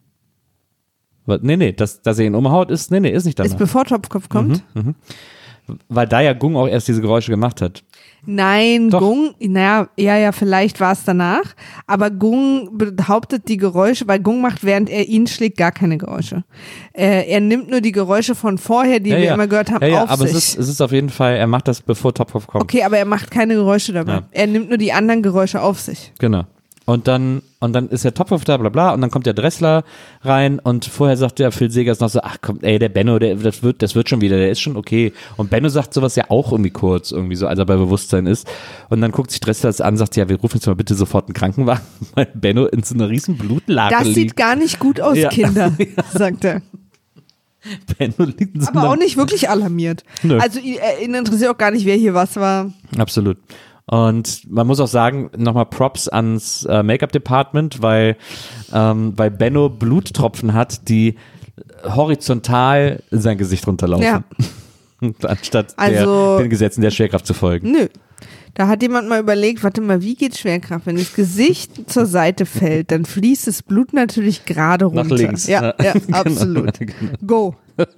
Nee, nee, dass, dass er ihn umhaut, ist, nee, nee, ist nicht danach. Ist bevor Topfkopf kommt? Mhm, mhm. Weil da ja Gung auch erst diese Geräusche gemacht hat. Nein, Doch. Gung, naja, ja, ja, vielleicht war es danach, aber Gung behauptet die Geräusche, weil Gung macht, während er ihn schlägt, gar keine Geräusche. Äh, er nimmt nur die Geräusche von vorher, die ja, wir ja. immer gehört haben, ja, ja, auf aber sich. es ist, es ist auf jeden Fall, er macht das, bevor Topfkopf kommt. Okay, aber er macht keine Geräusche dabei. Ja. Er nimmt nur die anderen Geräusche auf sich. Genau. Und dann, und dann ist der Topfkopf da, bla bla, und dann kommt der Dressler rein und vorher sagt der Phil Segers noch so, ach komm, ey, der Benno, der, das wird, das wird schon wieder, der ist schon okay. Und Benno sagt sowas ja auch irgendwie kurz, irgendwie so, als er bei Bewusstsein ist. Und dann guckt sich Dressler das an, sagt, ja, wir rufen jetzt mal bitte sofort einen Krankenwagen, weil Benno in so einer riesen Blutlage Das liegt. sieht gar nicht gut aus, Ja. Kinder, sagt er. Benno liegt in so Aber einer- auch nicht wirklich alarmiert. Nö. Also ihn, äh, ihn interessiert auch gar nicht, wer hier was war. Absolut. Und man muss auch sagen, nochmal Props ans äh, Make-up-Department, weil, ähm, weil Benno Bluttropfen hat, die horizontal in sein Gesicht runterlaufen. Ja. Anstatt Also- der, den Gesetzen der Schwerkraft zu folgen. Nö. Da hat jemand mal überlegt, warte mal, wie geht Schwerkraft? Wenn das Gesicht zur Seite fällt, dann fließt das Blut natürlich gerade runter. Nach links. Ja, ja, Genau. absolut. Genau. Go.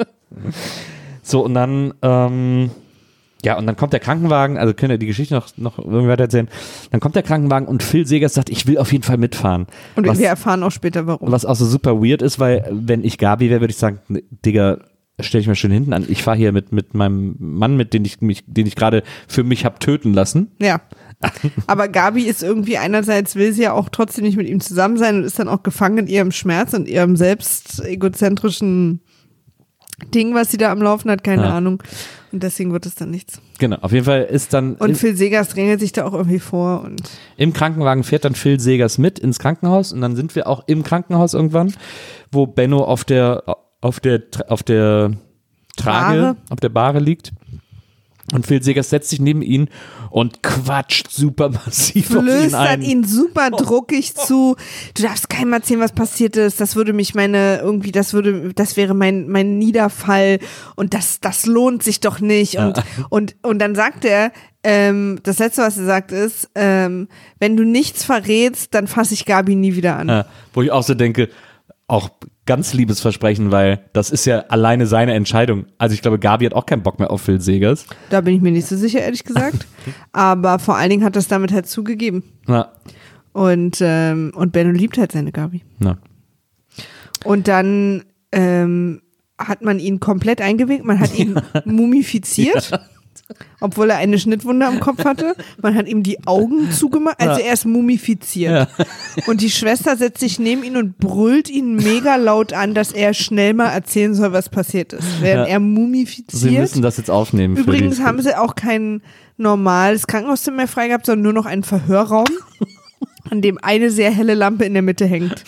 So, und dann, ähm, ja, und dann kommt der Krankenwagen, also können wir die Geschichte noch, noch irgendwie weiter erzählen. Dann kommt der Krankenwagen und Phil Segers sagt, ich will auf jeden Fall mitfahren. Und was, wir erfahren auch später, warum. was auch so super weird ist, weil wenn ich Gabi wäre, würde ich sagen, ne, Digga, stell ich mir schön hinten an. Ich fahre hier mit, mit meinem Mann, mit dem ich mich, den ich gerade für mich habe töten lassen. Ja. Aber Gabi ist irgendwie einerseits, will sie ja auch trotzdem nicht mit ihm zusammen sein und ist dann auch gefangen in ihrem Schmerz und ihrem selbst egozentrischen Ding, was sie da am Laufen hat, keine Ja. Ahnung. Und deswegen wird es dann nichts. Genau, auf jeden Fall ist dann Und in, Phil Segers drängelt sich da auch irgendwie vor und im Krankenwagen fährt dann Phil Segers mit ins Krankenhaus und dann sind wir auch im Krankenhaus irgendwann, wo Benno auf der auf der auf der Trage, Bahre. auf der Bahre liegt. Und Phil Segers setzt sich neben ihn und quatscht super massiv auf ihn flöstert ein. ihn super druckig zu. Du darfst keinem erzählen, was passiert ist. Das würde mich meine, irgendwie, das würde, das wäre mein, mein Niederfall. Und das, das lohnt sich doch nicht. Und, Ja. und, und dann sagt er, ähm, das Letzte, was er sagt, ist, ähm, wenn du nichts verrätst, dann fasse ich Gabi nie wieder an. Ja, wo ich auch so denke, auch ganz liebes Versprechen, weil das ist ja alleine seine Entscheidung. Also ich glaube, Gabi hat auch keinen Bock mehr auf Phil Segers. Da bin ich mir nicht so sicher, ehrlich gesagt. Aber vor allen Dingen hat das damit halt zugegeben. Na, Und, ähm, und Benno liebt halt seine Gabi. na. Und dann ähm, hat man ihn komplett eingewickt, man hat ihn mumifiziert, obwohl er eine Schnittwunde am Kopf hatte. Man hat ihm die Augen zugemacht, also Ja. er ist mumifiziert. Ja. Und die Schwester setzt sich neben ihn und brüllt ihn mega laut an, dass er schnell mal erzählen soll, was passiert ist, während Ja. er Sie mumifiziert. müssen das jetzt aufnehmen. für Übrigens die- haben sie auch kein normales Krankenhauszimmer mehr frei gehabt, sondern nur noch einen Verhörraum, an dem eine sehr helle Lampe in der Mitte hängt.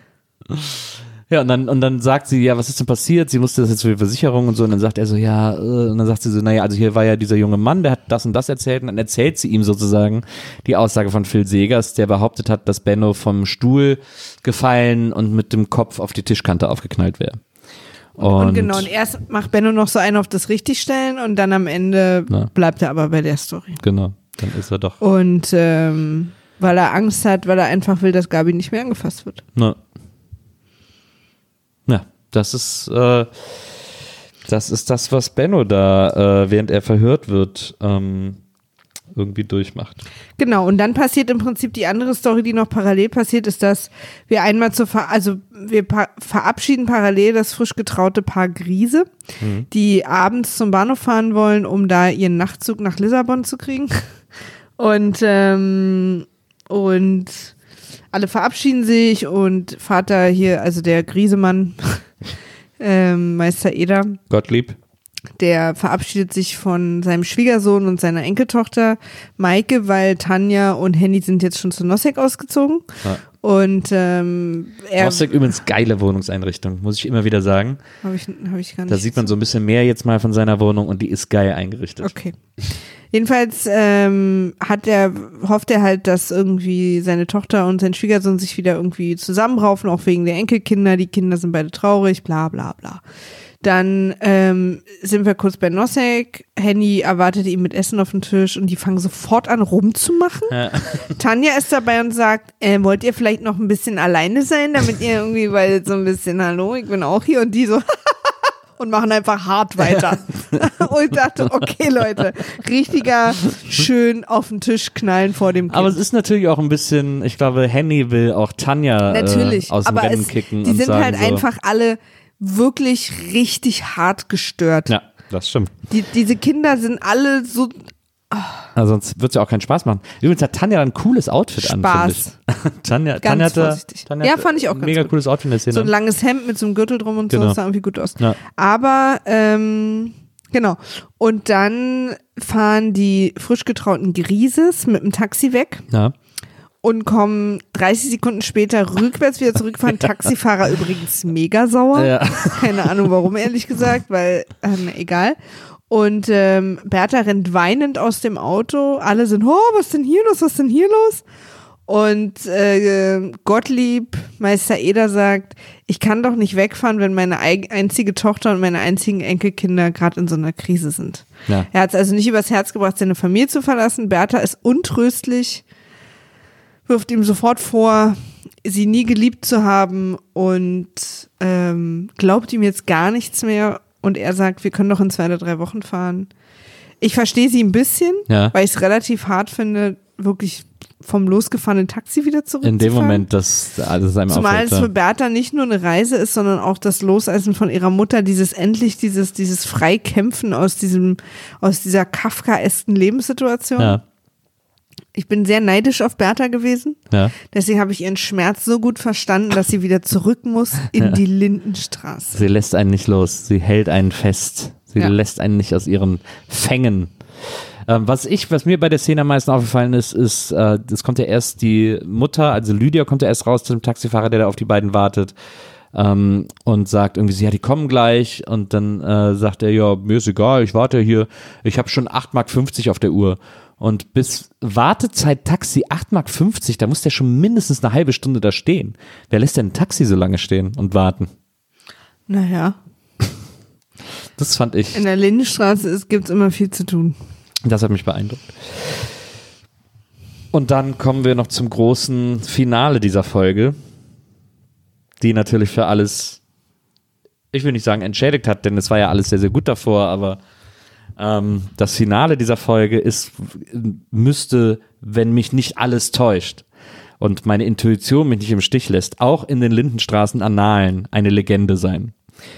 Ja, und dann, und dann sagt sie, ja, was ist denn passiert? Sie musste das jetzt für die Versicherung und so. Und dann sagt er so, ja, äh, und dann sagt sie so, naja, also hier war ja dieser junge Mann, der hat das und das erzählt. Und dann erzählt sie ihm sozusagen die Aussage von Phil Segers, der behauptet hat, dass Benno vom Stuhl gefallen und mit dem Kopf auf die Tischkante aufgeknallt wäre. Und, und genau, und erst macht Benno noch so einen auf das Richtigstellen und dann am Ende Ja. bleibt er aber bei der Story. Genau, dann ist er doch. Und ähm, weil er Angst hat, weil er einfach will, dass Gabi nicht mehr angefasst wird. Na. Ja, das ist, äh, Das ist das, was Benno da, äh, während er verhört wird, ähm, irgendwie durchmacht. Genau, und dann passiert im Prinzip die andere Story, die noch parallel passiert, ist, dass wir einmal zur, Ver- also wir pa- verabschieden parallel das frisch getraute Paar Griese, mhm. die abends zum Bahnhof fahren wollen, um da ihren Nachtzug nach Lissabon zu kriegen. Und, ähm, und alle verabschieden sich und Vater hier, also der Griesemann, ähm, Meister Eder. Gottlieb. Der verabschiedet sich von seinem Schwiegersohn und seiner Enkeltochter Maike, weil Tanja und Henny sind jetzt schon zu Nossek ausgezogen. Ja. Und ähm, er Nossek übrigens geile Wohnungseinrichtung, muss ich immer wieder sagen. Habe ich, hab ich gar nicht. Da sieht man so ein bisschen mehr jetzt mal von seiner Wohnung und die ist geil eingerichtet. Okay. Jedenfalls ähm, hat er, hofft er halt, dass irgendwie seine Tochter und sein Schwiegersohn sich wieder irgendwie zusammenraufen, auch wegen der Enkelkinder. Die Kinder sind beide traurig, bla bla bla. Dann ähm, sind wir kurz bei Nossek. Henny erwartet ihn mit Essen auf dem Tisch und die fangen sofort an rumzumachen. Ja. Tanja ist dabei und sagt, äh, wollt ihr vielleicht noch ein bisschen alleine sein, damit ihr irgendwie, weil so ein bisschen, hallo, ich bin auch hier, und die so und machen einfach hart weiter. Und ich dachte, okay Leute, richtiger schön auf den Tisch knallen vor dem Kind. Aber es ist natürlich auch ein bisschen, ich glaube, Henny will auch Tanja natürlich, äh, aus dem aber Rennen es, kicken. Die und sind sagen halt so, einfach alle wirklich richtig hart gestört. Ja, das stimmt. Die, diese Kinder sind alle so. Oh. Also sonst wird es ja auch keinen Spaß machen. Übrigens hat Tanja ein cooles Outfit Spaß. an, finde ich. Tanja, ganz Tanja hatte, vorsichtig. Tanja ja, fand ich auch ganz mega gut. Cooles Outfit in der Szene. So ein langes Hemd mit so einem Gürtel drum und genau. so, das sah irgendwie gut aus. Ja. Aber, ähm, genau. Und dann fahren die frisch getrauten Grieses mit dem Taxi weg. Ja. Und kommen dreißig Sekunden später rückwärts wieder zurückfahren. Ja. Taxifahrer übrigens mega sauer. Ja. Keine Ahnung warum, ehrlich gesagt, weil, ähm, egal. Und ähm, Bertha rennt weinend aus dem Auto. Alle sind, oh, was denn hier los, was denn hier los? Und äh, Gottlieb, Meister Eder sagt, ich kann doch nicht wegfahren, wenn meine einzige Tochter und meine einzigen Enkelkinder gerade in so einer Krise sind. Ja. Er hat es also nicht übers Herz gebracht, seine Familie zu verlassen. Bertha ist untröstlich, wirft ihm sofort vor, sie nie geliebt zu haben und ähm, glaubt ihm jetzt gar nichts mehr. Und er sagt, wir können doch in zwei oder drei Wochen fahren. Ich verstehe sie ein bisschen, ja. weil ich es relativ hart finde, wirklich vom losgefahrenen Taxi wieder zurückzufahren. In dem Moment, dass alles einem Zumal auffällt, es für Bertha nicht nur eine Reise ist, sondern auch das Loseisen von ihrer Mutter, dieses endlich, dieses, dieses Freikämpfen aus diesem, aus dieser kafkaesken Lebenssituation. Ja. Ich bin sehr neidisch auf Bertha gewesen. Ja. Deswegen habe ich ihren Schmerz so gut verstanden, dass sie wieder zurück muss in ja. die Lindenstraße. Sie lässt einen nicht los. Sie hält einen fest. Sie ja. lässt einen nicht aus ihren Fängen. Ähm, was ich, was mir bei der Szene am meisten aufgefallen ist, ist, äh, es kommt ja erst die Mutter, also Lydia kommt ja erst raus zu dem Taxifahrer, der da auf die beiden wartet. Ähm, und sagt irgendwie, ja, die kommen gleich. Und dann äh, sagt er, ja, mir ist egal, ich warte hier. Ich habe schon acht Mark fünfzig auf der Uhr. Und bis Wartezeit Taxi acht Mark fünfzig, da muss der schon mindestens eine halbe Stunde da stehen. Wer lässt denn ein Taxi so lange stehen und warten? Naja. Das fand ich. In der Lindenstraße gibt es immer viel zu tun. Das hat mich beeindruckt. Und dann kommen wir noch zum großen Finale dieser Folge, die natürlich für alles, ich will nicht sagen entschädigt hat, denn es war ja alles sehr, sehr gut davor, aber ähm, das Finale dieser Folge ist, müsste, wenn mich nicht alles täuscht und meine Intuition mich nicht im Stich lässt, auch in den Lindenstraßen-Annalen eine Legende sein.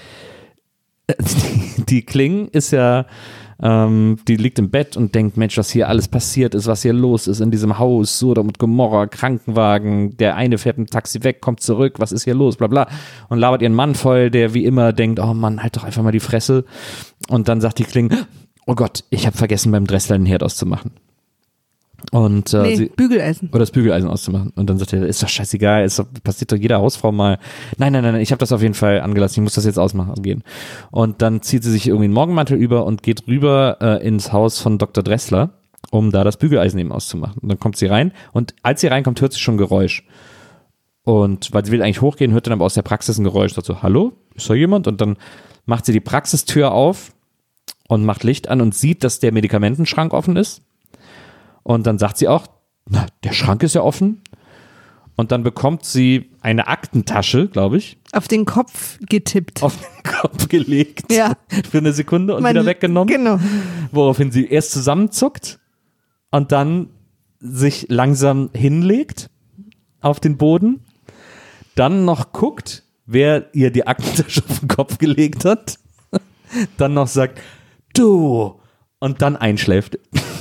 Die, die Kling ist ja, ähm, die liegt im Bett und denkt, Mensch, was hier alles passiert ist, was hier los ist in diesem Haus, Sodom und Gomorra, Krankenwagen, der eine fährt mit dem Taxi weg, kommt zurück, was ist hier los, bla bla, und labert ihren Mann voll, der wie immer denkt, oh Mann, halt doch einfach mal die Fresse, und dann sagt die Kling, oh Gott, ich habe vergessen, beim Dressler den Herd auszumachen. Und, äh, nee, sie, Bügeleisen. Oder das Bügeleisen auszumachen. Und dann sagt er, ist doch scheißegal, ist doch, passiert doch jeder Hausfrau mal. Nein, nein, nein, ich habe das auf jeden Fall angelassen, ich muss das jetzt ausmachen gehen. Und dann zieht sie sich irgendwie einen Morgenmantel über und geht rüber äh, ins Haus von Doktor Dressler, um da das Bügeleisen eben auszumachen. Und dann kommt sie rein und als sie reinkommt, hört sie schon Geräusch. Und weil sie will eigentlich hochgehen, hört dann aber aus der Praxis ein Geräusch, sagt so, hallo, ist da jemand? Und dann macht sie die Praxistür auf und macht Licht an und sieht, dass der Medikamentenschrank offen ist. Und dann sagt sie auch, na, der Schrank ist ja offen. und dann bekommt sie eine Aktentasche, glaube ich. Auf den Kopf getippt. Auf den Kopf gelegt. Ja. Für eine Sekunde und Man, wieder weggenommen. Genau. Woraufhin sie erst zusammenzuckt und dann sich langsam hinlegt auf den Boden, dann noch guckt, wer ihr die Aktentasche auf den Kopf gelegt hat, dann noch sagt, du, und dann einschläft.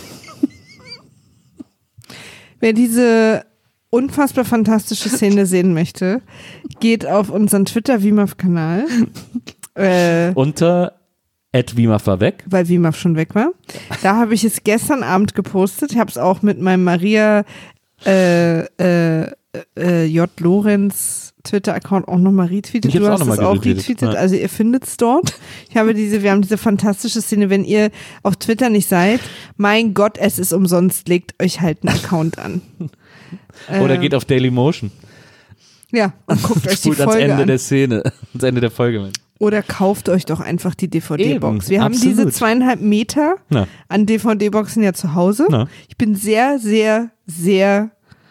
Wer diese unfassbar fantastische Szene sehen möchte, geht auf unseren Twitter-Wimaf-Kanal. Äh, Unter at Wimaf war weg. Weil Wimaf schon weg war. Da habe ich es gestern Abend gepostet. Ich habe es auch mit meinem Maria äh, äh, äh, J. Lorenz Twitter-Account auch nochmal retweetet. Ich du hab's hast auch es noch mal auch geretweetet, retweetet, ja. Also ihr findet es dort. Ich habe diese, wir haben diese fantastische Szene, wenn ihr auf Twitter nicht seid, mein Gott, es ist umsonst, legt euch halt einen Account an. Oder äh, geht auf Dailymotion. Ja, und guckt euch die Spult ans Folge Ende an. der Szene, ans Ende der Folge mit. Oder kauft euch doch einfach die D V D-Box. Eben, Wir haben absolut. diese zweieinhalb Meter Na. an D V D-Boxen ja zu Hause. Na. Ich bin sehr, sehr, sehr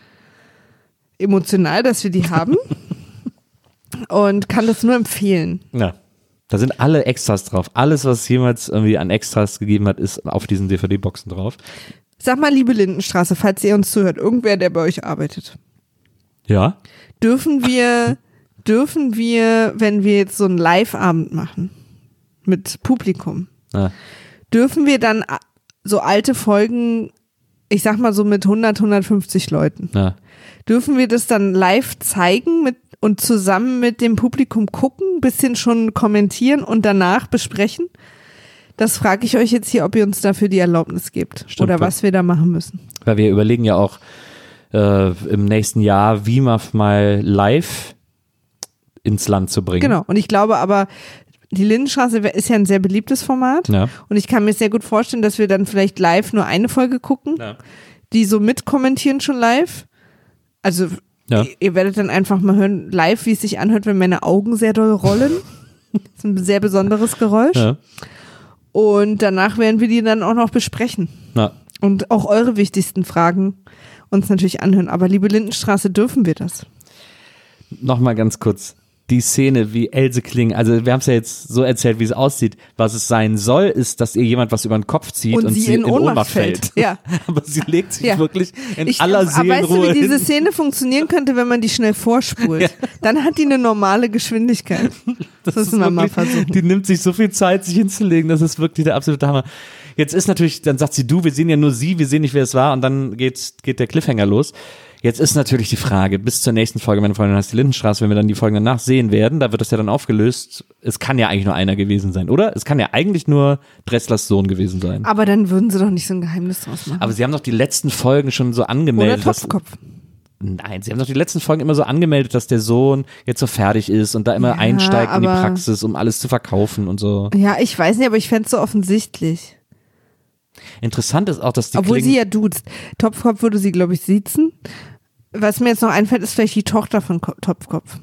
emotional, dass wir die haben und kann das nur empfehlen. Ja. Da sind alle Extras drauf. Alles, was es jemals irgendwie an Extras gegeben hat, ist auf diesen D V D-Boxen drauf. Sag mal, liebe Lindenstraße, falls ihr uns zuhört, irgendwer, der bei euch arbeitet, Ja. dürfen wir, dürfen wir, wenn wir jetzt so einen Live-Abend machen mit Publikum, Ja. dürfen wir dann a- so alte Folgen, ich sag mal so mit hundert, hundertfünfzig Leuten, Ja. dürfen wir das dann live zeigen mit und zusammen mit dem Publikum gucken, ein bisschen schon kommentieren und danach besprechen? Das frage ich euch jetzt hier, ob ihr uns dafür die Erlaubnis gebt. Stimmt, oder was wir da machen müssen. Weil wir überlegen ja auch äh, im nächsten Jahr Wimaf mal live ins Land zu bringen. Genau. Und ich glaube aber, die Lindenstraße ist ja ein sehr beliebtes Format. Ja. Und ich kann mir sehr gut vorstellen, dass wir dann vielleicht live nur eine Folge gucken, Ja. die so mitkommentieren schon live. Also Ja. ihr, ihr werdet dann einfach mal hören, live, wie es sich anhört, wenn meine Augen sehr doll rollen. Das ist ein sehr besonderes Geräusch. Ja. Und danach werden wir die dann auch noch besprechen. Ja. Und auch eure wichtigsten Fragen uns natürlich anhören. Aber liebe Lindenstraße, dürfen wir das? Nochmal ganz kurz. Die Szene, wie Else Kling, also wir haben es ja jetzt so erzählt, wie es aussieht. Was es sein soll, ist, dass ihr jemand was über den Kopf zieht und, Und sie in Ohnmacht fällt. Ja. Aber sie legt sich Ja. wirklich in Ich, aller aber weißt du, Seelenruhe wie diese hin. Szene funktionieren könnte, wenn man die schnell vorspult? Ja. Dann hat die eine normale Geschwindigkeit. Das, Das müssen wir mal wirklich, versuchen. Die nimmt sich so viel Zeit, sich hinzulegen, das ist wirklich der absolute Hammer. Jetzt ist natürlich, dann sagt sie, du, wir sehen ja nur sie, wir sehen nicht, wer es war, und dann geht, geht der Cliffhanger los. Jetzt ist natürlich die Frage, bis zur nächsten Folge, meine Freundin heißt die Lindenstraße, wenn wir dann die Folgen danach sehen werden, da wird das ja dann aufgelöst, es kann ja eigentlich nur einer gewesen sein, oder? Es kann ja eigentlich nur Dresslers Sohn gewesen sein. Aber dann würden sie doch nicht so ein Geheimnis draus machen. Aber sie haben doch die letzten Folgen schon so angemeldet. Oder Topfkopf. Dass, nein, sie haben doch die letzten Folgen immer so angemeldet, dass der Sohn jetzt so fertig ist und da immer Ja, einsteigt in die aber- Praxis, um alles zu verkaufen und so. Ja, ich weiß nicht, aber ich fände es so offensichtlich. Interessant ist auch, dass die Obwohl Klingen, sie ja duzt. Topfkopf würde sie, glaube ich, siezen. Was mir jetzt noch einfällt, ist vielleicht die Tochter von Ko- Topfkopf.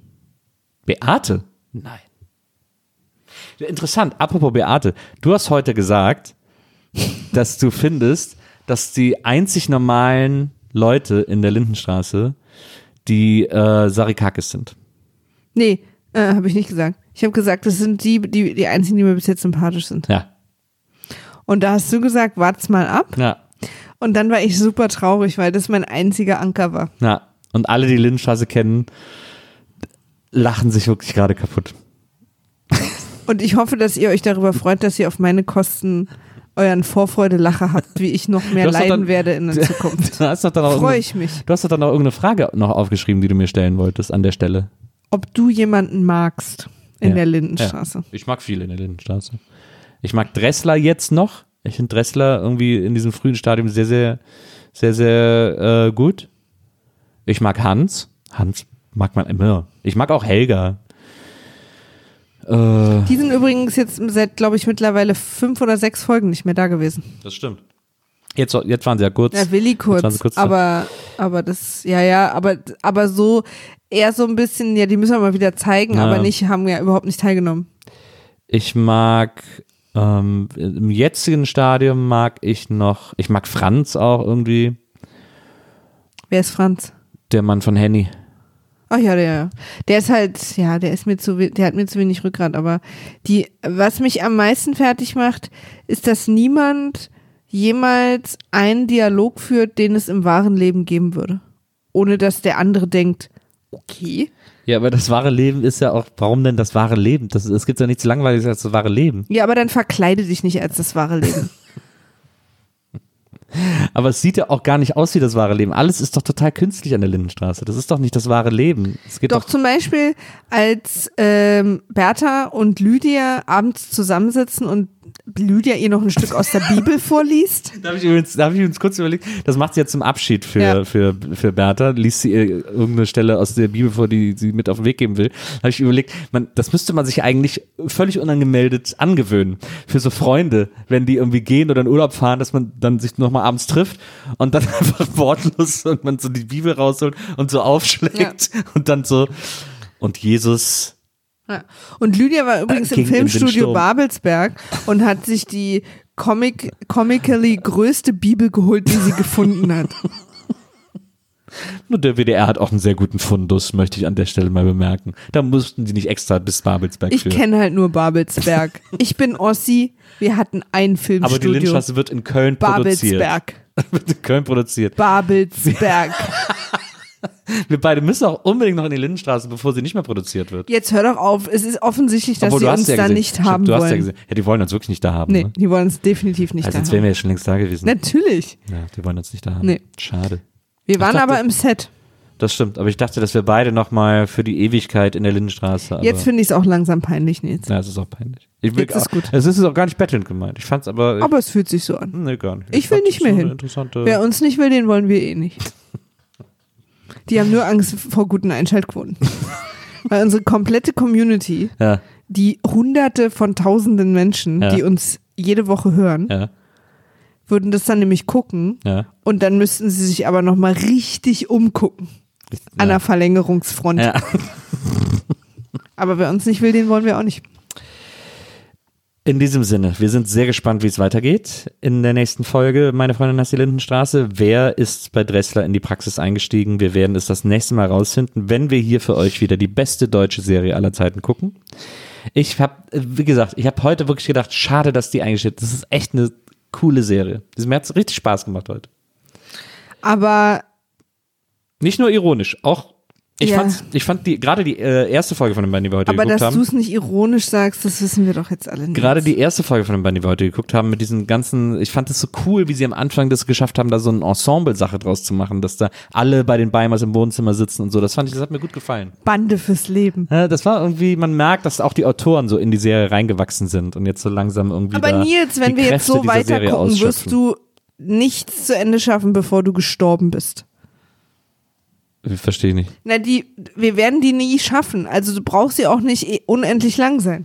Beate? Nein. Interessant, apropos Beate, du hast heute gesagt, dass du findest, dass die einzig normalen Leute in der Lindenstraße die äh, Sarikakis sind. Nee, äh, habe ich nicht gesagt. Ich habe gesagt, das sind die, die, die einzigen, die mir bis jetzt sympathisch sind. Ja. Und da hast du gesagt, wart's mal ab. Ja. Und dann war ich super traurig, weil das mein einziger Anker war. Ja. Und alle, die Lindenstraße kennen, lachen sich wirklich gerade kaputt. Und ich hoffe, dass ihr euch darüber freut, dass ihr auf meine Kosten euren Vorfreudelacher habt, wie ich noch mehr Du hast doch leiden dann- werde in der Zukunft. Du hast doch dann auch Freue irgendeine- ich mich. Du hast doch dann auch irgendeine Frage noch aufgeschrieben, die du mir stellen wolltest an der Stelle. Ob du jemanden magst in Ja. der Lindenstraße. Ja. Ich mag viele in der Lindenstraße. Ich mag Dressler jetzt noch. Ich finde Dressler irgendwie in diesem frühen Stadium sehr, sehr, sehr, sehr äh, gut. Ich mag Hans. Hans mag man immer. Ich mag auch Helga. Äh, Die sind übrigens jetzt seit, glaube ich, mittlerweile fünf oder sechs Folgen nicht mehr da gewesen. das stimmt. Jetzt, jetzt waren sie ja kurz. Ja, Willi Jetzt waren kurz, sie kurz da. aber, aber das, ja, ja, aber, aber so, eher so ein bisschen, ja, die müssen wir mal wieder zeigen, Ja. aber nicht, haben ja überhaupt nicht teilgenommen. Ich mag ähm, im jetzigen Stadium mag ich noch, ich mag Franz auch irgendwie. Wer ist Franz? Der Mann von Henny. Ach ja, der, der ist halt, ja, der ist mir zu, der hat mir zu wenig Rückgrat, aber die, was mich am meisten fertig macht, ist, dass niemand jemals einen Dialog führt, den es im wahren Leben geben würde. Ohne dass der andere denkt, okay. Ja, aber das wahre Leben ist ja auch, warum denn das wahre Leben? Das, es gibt ja nichts Langweiliges als das wahre Leben. Ja, aber dann verkleide dich nicht als das wahre Leben. Aber es sieht ja auch gar nicht aus wie das wahre Leben. Alles ist doch total künstlich an der Lindenstraße. Das ist doch nicht das wahre Leben. Es geht doch, doch zum Beispiel, als ähm, Bertha und Lydia abends zusammensitzen und Lydia ihr noch ein Stück aus der Bibel vorliest. Da habe ich, übrigens, da hab ich übrigens kurz überlegt, das macht sie ja zum Abschied für, ja. für, für Bertha, liest sie ihr irgendeine Stelle aus der Bibel vor, die sie mit auf den Weg geben will. Da habe ich überlegt, man, das müsste man sich eigentlich völlig unangemeldet angewöhnen. Für so Freunde, wenn die irgendwie gehen oder in Urlaub fahren, dass man dann sich nochmal abends trifft und dann einfach wortlos irgendwann so die Bibel rausholt und so aufschlägt ja. und dann so, und Jesus... Ja. Und Lydia war übrigens äh, im Filmstudio Babelsberg und hat sich die Comic, comically größte Bibel geholt, die sie gefunden hat. Nur der W D R hat auch einen sehr guten Fundus, möchte ich an der Stelle mal bemerken. Da mussten die nicht extra bis Babelsberg Ich kenne halt nur Babelsberg. Ich bin Ossi, wir hatten ein Filmstudio. Aber die Lindenstraße wird in Köln Babelsberg. produziert. wird in Köln produziert. Babelsberg. Wir beide müssen auch unbedingt noch in die Lindenstraße, bevor sie nicht mehr produziert wird. Jetzt hör doch auf, es ist offensichtlich, dass Obwohl, sie uns ja da gesehen. nicht haben du wollen. Hast ja, gesehen. Ja, die wollen uns wirklich nicht da haben. Nee, ne? die wollen uns definitiv nicht also da haben. Sonst wären wir ja schon längst da gewesen. Natürlich. Ja, die wollen uns nicht da haben. Nee. Schade. Wir waren dachte, aber im Set. Das stimmt, aber ich dachte, dass wir beide nochmal für die Ewigkeit in der Lindenstraße. Aber Jetzt finde ich es auch langsam peinlich, Nils. Ja, es ist auch peinlich. Ich will Jetzt ist auch, gut. Es ist auch gar nicht bettelnd gemeint. Ich fand's aber. Ich, aber es fühlt sich so an. Nee, gar nicht. Ich, ich will nicht mehr hin. Wer uns nicht will, den wollen wir eh nicht. Die haben nur Angst vor guten Einschaltquoten. Weil unsere komplette Community, ja. die hunderte von tausenden Menschen, ja. die uns jede Woche hören, ja. würden das dann nämlich gucken ja. und dann müssten sie sich aber nochmal richtig umgucken. Ja. An der Verlängerungsfront. Ja. Aber wer uns nicht will, den wollen wir auch nicht. In diesem Sinne, wir sind sehr gespannt, wie es weitergeht in der nächsten Folge. Meine Freundin heißt die Lindenstraße. Wer ist bei Dressler in die Praxis eingestiegen? Wir werden es das nächste Mal rausfinden, wenn wir hier für euch wieder die beste deutsche Serie aller Zeiten gucken. Ich habe, wie gesagt, ich habe heute wirklich gedacht, schade, dass die eingestellt ist. Das ist echt eine coole Serie. Mir hat es richtig Spaß gemacht heute. Aber nicht nur ironisch, auch Ich, ja. fand, ich fand die gerade die äh, erste Folge von den beiden, die wir heute Aber geguckt haben. Aber dass du es nicht ironisch sagst, das wissen wir doch jetzt alle nicht. Gerade die erste Folge von den beiden, die wir heute geguckt haben, mit diesen ganzen, ich fand es so cool, wie sie am Anfang das geschafft haben, da so eine Ensemble-Sache draus zu machen, dass da alle bei den Beimers im Wohnzimmer sitzen und so. Das fand ich, das hat mir gut gefallen. Bande fürs Leben. Ja, das war irgendwie, man merkt, dass auch die Autoren so in die Serie reingewachsen sind und jetzt so langsam irgendwie. Aber da Nils, wenn wir jetzt so weiter gucken, wirst du nichts zu Ende schaffen, bevor du gestorben bist. Verstehe ich nicht. Na, die, wir werden die nie schaffen. Also du brauchst sie auch nicht unendlich lang sein.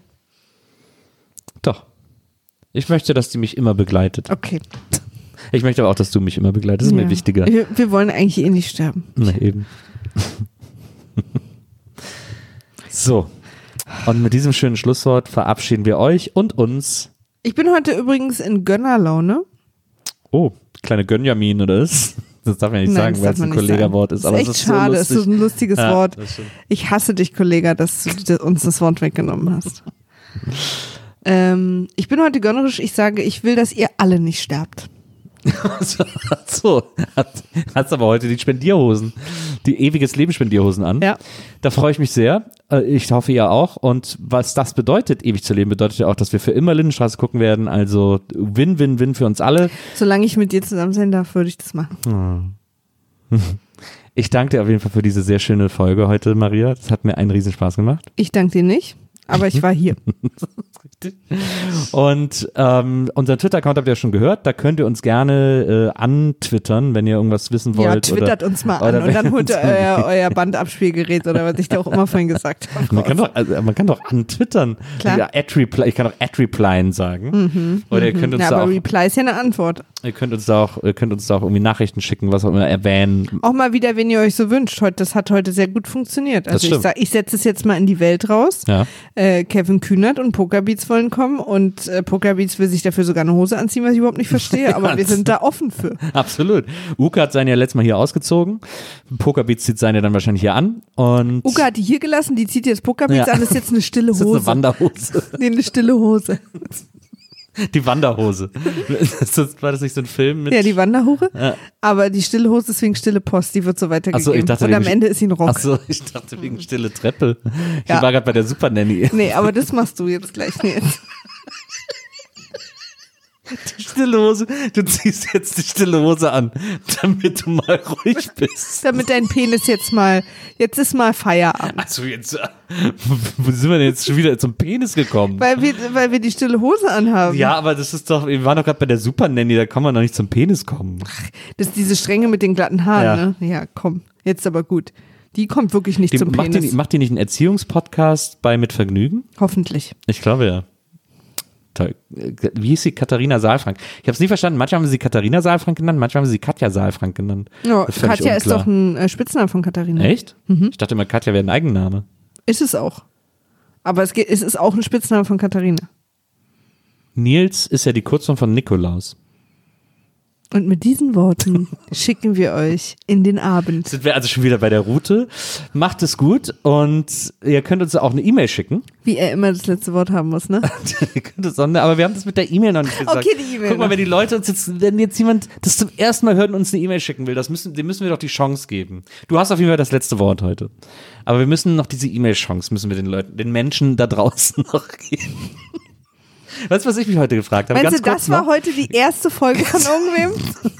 Doch. Ich möchte, dass die mich immer begleitet. Okay. Ich möchte aber auch, dass du mich immer begleitest. Das ist ja. mir wichtiger. Wir, wir wollen eigentlich eh nicht sterben. Na eben. So. Und mit diesem schönen Schlusswort verabschieden wir euch und uns. Ich bin heute übrigens in Gönnerlaune. Oh, kleine Gönjamin oder was? Das darf man ja nicht Nein, sagen, weil es ein Kollegawort ist. Das aber ist echt es ist schade, so es ist ein lustiges ja, Wort. Ich hasse dich, Kollega, dass du uns das Wort weggenommen hast. ähm, ich bin heute gönnerisch, ich sage, ich will, dass ihr alle nicht sterbt. so, hat, hast aber heute die Spendierhosen, die ewiges Leben Spendierhosen an. Ja. Da freue ich mich sehr. Ich hoffe, ihr auch. Und was das bedeutet, ewig zu leben, bedeutet ja auch, dass wir für immer Lindenstraße gucken werden. Also Win, Win, Win für uns alle. Solange ich mit dir zusammen sein darf, würde ich das machen. Ich danke dir auf jeden Fall für diese sehr schöne Folge heute, Maria. Das hat mir einen Riesenspaß gemacht. Ich danke dir nicht, aber ich war hier. Und ähm, unseren Twitter-Account habt ihr ja schon gehört, da könnt ihr uns gerne äh, antwittern, wenn ihr irgendwas wissen wollt. Ja, twittert oder, uns mal an und dann holt ihr euer, euer Bandabspielgerät oder was ich da auch immer vorhin gesagt habe. Man kann doch, also, man kann doch antwittern. Klar. Ja, at reply, ich kann auch at replyen sagen. Mhm, oder ihr könnt uns ja, da aber auch, Reply ist ja eine Antwort. Ihr könnt uns da auch, ihr könnt uns da auch irgendwie Nachrichten schicken, was auch immer erwähnen. Auch mal wieder, wenn ihr euch so wünscht. Heute, das hat heute sehr gut funktioniert. Also ich, sag, ich setze es jetzt mal in die Welt raus. Ja. Äh, Kevin Kühnert und Pokerbeats wollen kommen und äh, Pokerbeats will sich dafür sogar eine Hose anziehen, was ich überhaupt nicht verstehe, aber wir sind da offen für. Absolut. Uke hat seine ja letztes Mal hier ausgezogen. Pokerbeats zieht seine dann wahrscheinlich hier an. Und Uke hat die hier gelassen, die zieht jetzt Pokerbeats ja. an, das ist jetzt eine stille Hose. Das ist eine Wanderhose. Nee, eine stille Hose. Die Wanderhose. War das nicht so ein Film mit? Ja, die Wanderhure. Ja. Aber die stille Hose ist wegen stille Post, die wird so weitergegeben. Ach so, ich dachte, und am wegen- Ende ist sie ein Rock. Achso, ich dachte wegen stille Treppe. Ich Ja. war gerade bei der Super Nanny. Nee, aber das machst du jetzt gleich nicht. Stille Hose. Du ziehst jetzt die stille Hose an, damit du mal ruhig bist. Damit dein Penis jetzt mal, jetzt ist mal Feierabend. Also jetzt, äh, wo sind wir denn jetzt schon wieder zum Penis gekommen? Weil wir, weil wir die stille Hose anhaben. Ja, aber das ist doch, wir waren doch gerade bei der Super Nanny, da kann man noch nicht zum Penis kommen. Das ist diese Strenge mit den glatten Haaren, ne? Ja, komm. Jetzt aber gut. Die kommt wirklich nicht Die, zum macht, Penis. die, macht die nicht einen Erziehungspodcast bei Mit Vergnügen? Hoffentlich. Ich glaube ja. Toll. Wie hieß sie? Katharina Saalfrank. Ich habe es nie verstanden. Manchmal haben sie Katharina Saalfrank genannt, manchmal haben sie Katja Saalfrank genannt. Ja, Das ist völlig Katja ist unklar. doch ein äh, Spitzname von Katharina. Echt? Ich dachte immer, Katja wäre ein Eigenname. Ist es auch. Aber es, geht, es ist auch ein Spitzname von Katharina. Nils ist ja die Kurzform von Nikolaus. Und mit diesen Worten schicken wir euch in den Abend. Sind wir also schon wieder bei der Route. Macht es gut und ihr könnt uns auch eine E-Mail schicken. Wie er immer das letzte Wort haben muss, ne? Ihr könnt uns auch eine- aber wir haben das mit der E-Mail noch nicht gesagt. Okay, die E-Mail Guck mal, noch. wenn die Leute uns jetzt, wenn jetzt jemand das zum ersten Mal hört und uns eine E-Mail schicken will, das müssen, dem müssen wir doch die Chance geben. Du hast auf jeden Fall das letzte Wort heute. Aber wir müssen noch diese E-Mail-Chance, müssen wir den Leuten, den Menschen da draußen noch geben. Weißt du, was ich mich heute gefragt habe? Meinst Ganz du, kurz das war noch. heute die erste Folge von irgendwem?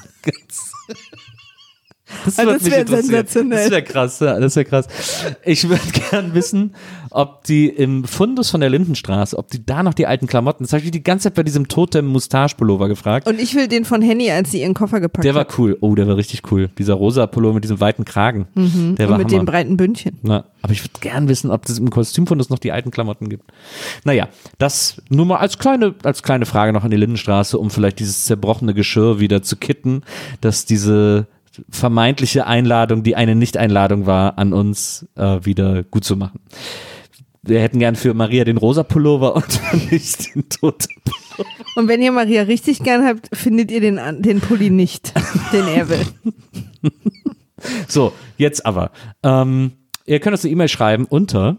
Das, Also würde das mich wär interessieren. sensationell. Das wäre krass, ja, das wäre krass. Ich würde gern wissen, ob die im Fundus von der Lindenstraße, ob die da noch die alten Klamotten, das habe ich mich die ganze Zeit bei diesem Totem-Mustache-Pullover gefragt. Und ich will den von Henny, als sie ihren Koffer gepackt Der war hat. cool. Oh, der war richtig cool. Dieser rosa Pullover mit diesem weiten Kragen. Mhm. Der Und war mit Hammer. den breiten Bündchen. Na, aber ich würde gern wissen, ob es im Kostümfundus noch die alten Klamotten gibt. Naja, das nur mal als kleine, als kleine Frage noch an die Lindenstraße, um vielleicht dieses zerbrochene Geschirr wieder zu kitten, dass diese vermeintliche Einladung, die eine Nicht-Einladung war, an uns äh, wieder gut zu machen. Wir hätten gern für Maria den rosa Pullover und nicht den toten Pullover. Und wenn ihr Maria richtig gern habt, findet ihr den, an- den Pulli nicht, den er will. So, jetzt aber. Ähm, ihr könnt uns eine E-Mail schreiben unter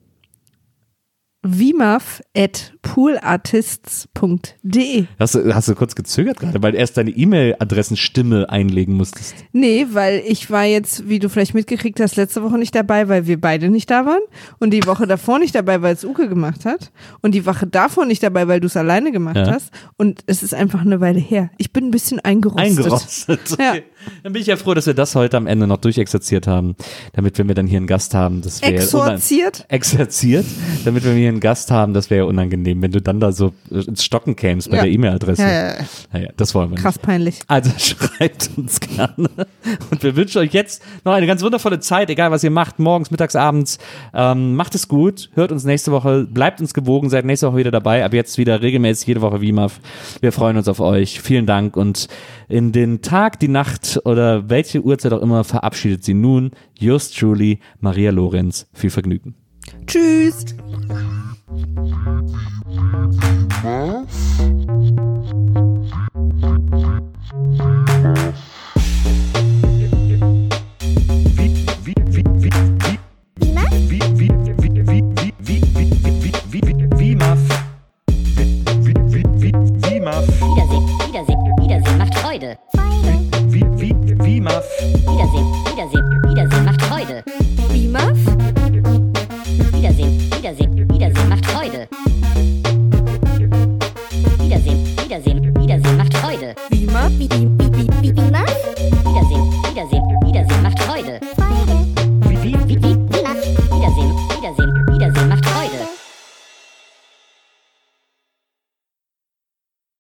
vimaf at poolartists punkt de. Hast du, hast du kurz gezögert gerade, weil du erst deine E-Mail-Adressenstimme einlegen musstest? Nee, weil ich war jetzt, wie du vielleicht mitgekriegt hast, letzte Woche nicht dabei, weil wir beide nicht da waren. Und die Woche davor nicht dabei, weil es Uke gemacht hat. Und die Woche davor nicht dabei, weil du es alleine gemacht Ja. hast. Und es ist einfach eine Weile her. Ich bin ein bisschen eingerostet. Eingerostet. Okay. Ja. Dann bin ich ja froh, dass wir das heute am Ende noch durchexerziert haben, damit wenn wir dann hier einen Gast haben, das wäre Exorziert? Exerziert, damit wir hier einen Gast haben, das wäre ja unangenehm, wenn du dann da so ins Stocken kämst bei Ja. der E-Mail-Adresse. Ja, ja, ja. Naja, das wollen wir nicht. Krass peinlich. Also schreibt uns gerne. Und wir wünschen euch jetzt noch eine ganz wundervolle Zeit, egal was ihr macht, morgens, mittags, abends. Ähm, macht es gut, hört uns nächste Woche, bleibt uns gewogen, seid nächste Woche wieder dabei. Ab jetzt wieder regelmäßig jede Woche V M A F. Wir freuen uns auf euch. Vielen Dank und in den Tag, die Nacht oder welche Uhrzeit auch immer verabschiedet sie nun yours truly, Maria Lorenz. Viel Vergnügen. Tschüss. Wiedersehen, Wiedersehen, Wiedersehen macht Freude. Wiedersehen, Wiedersehen, Wiedersehen macht Freude. Vimaf? Wiedersehen, Wiedersehen, Wiedersehen macht Freude. Wiedersehen, Wiedersehen, Wiedersehen macht Freude. Vimaf? Vimaf?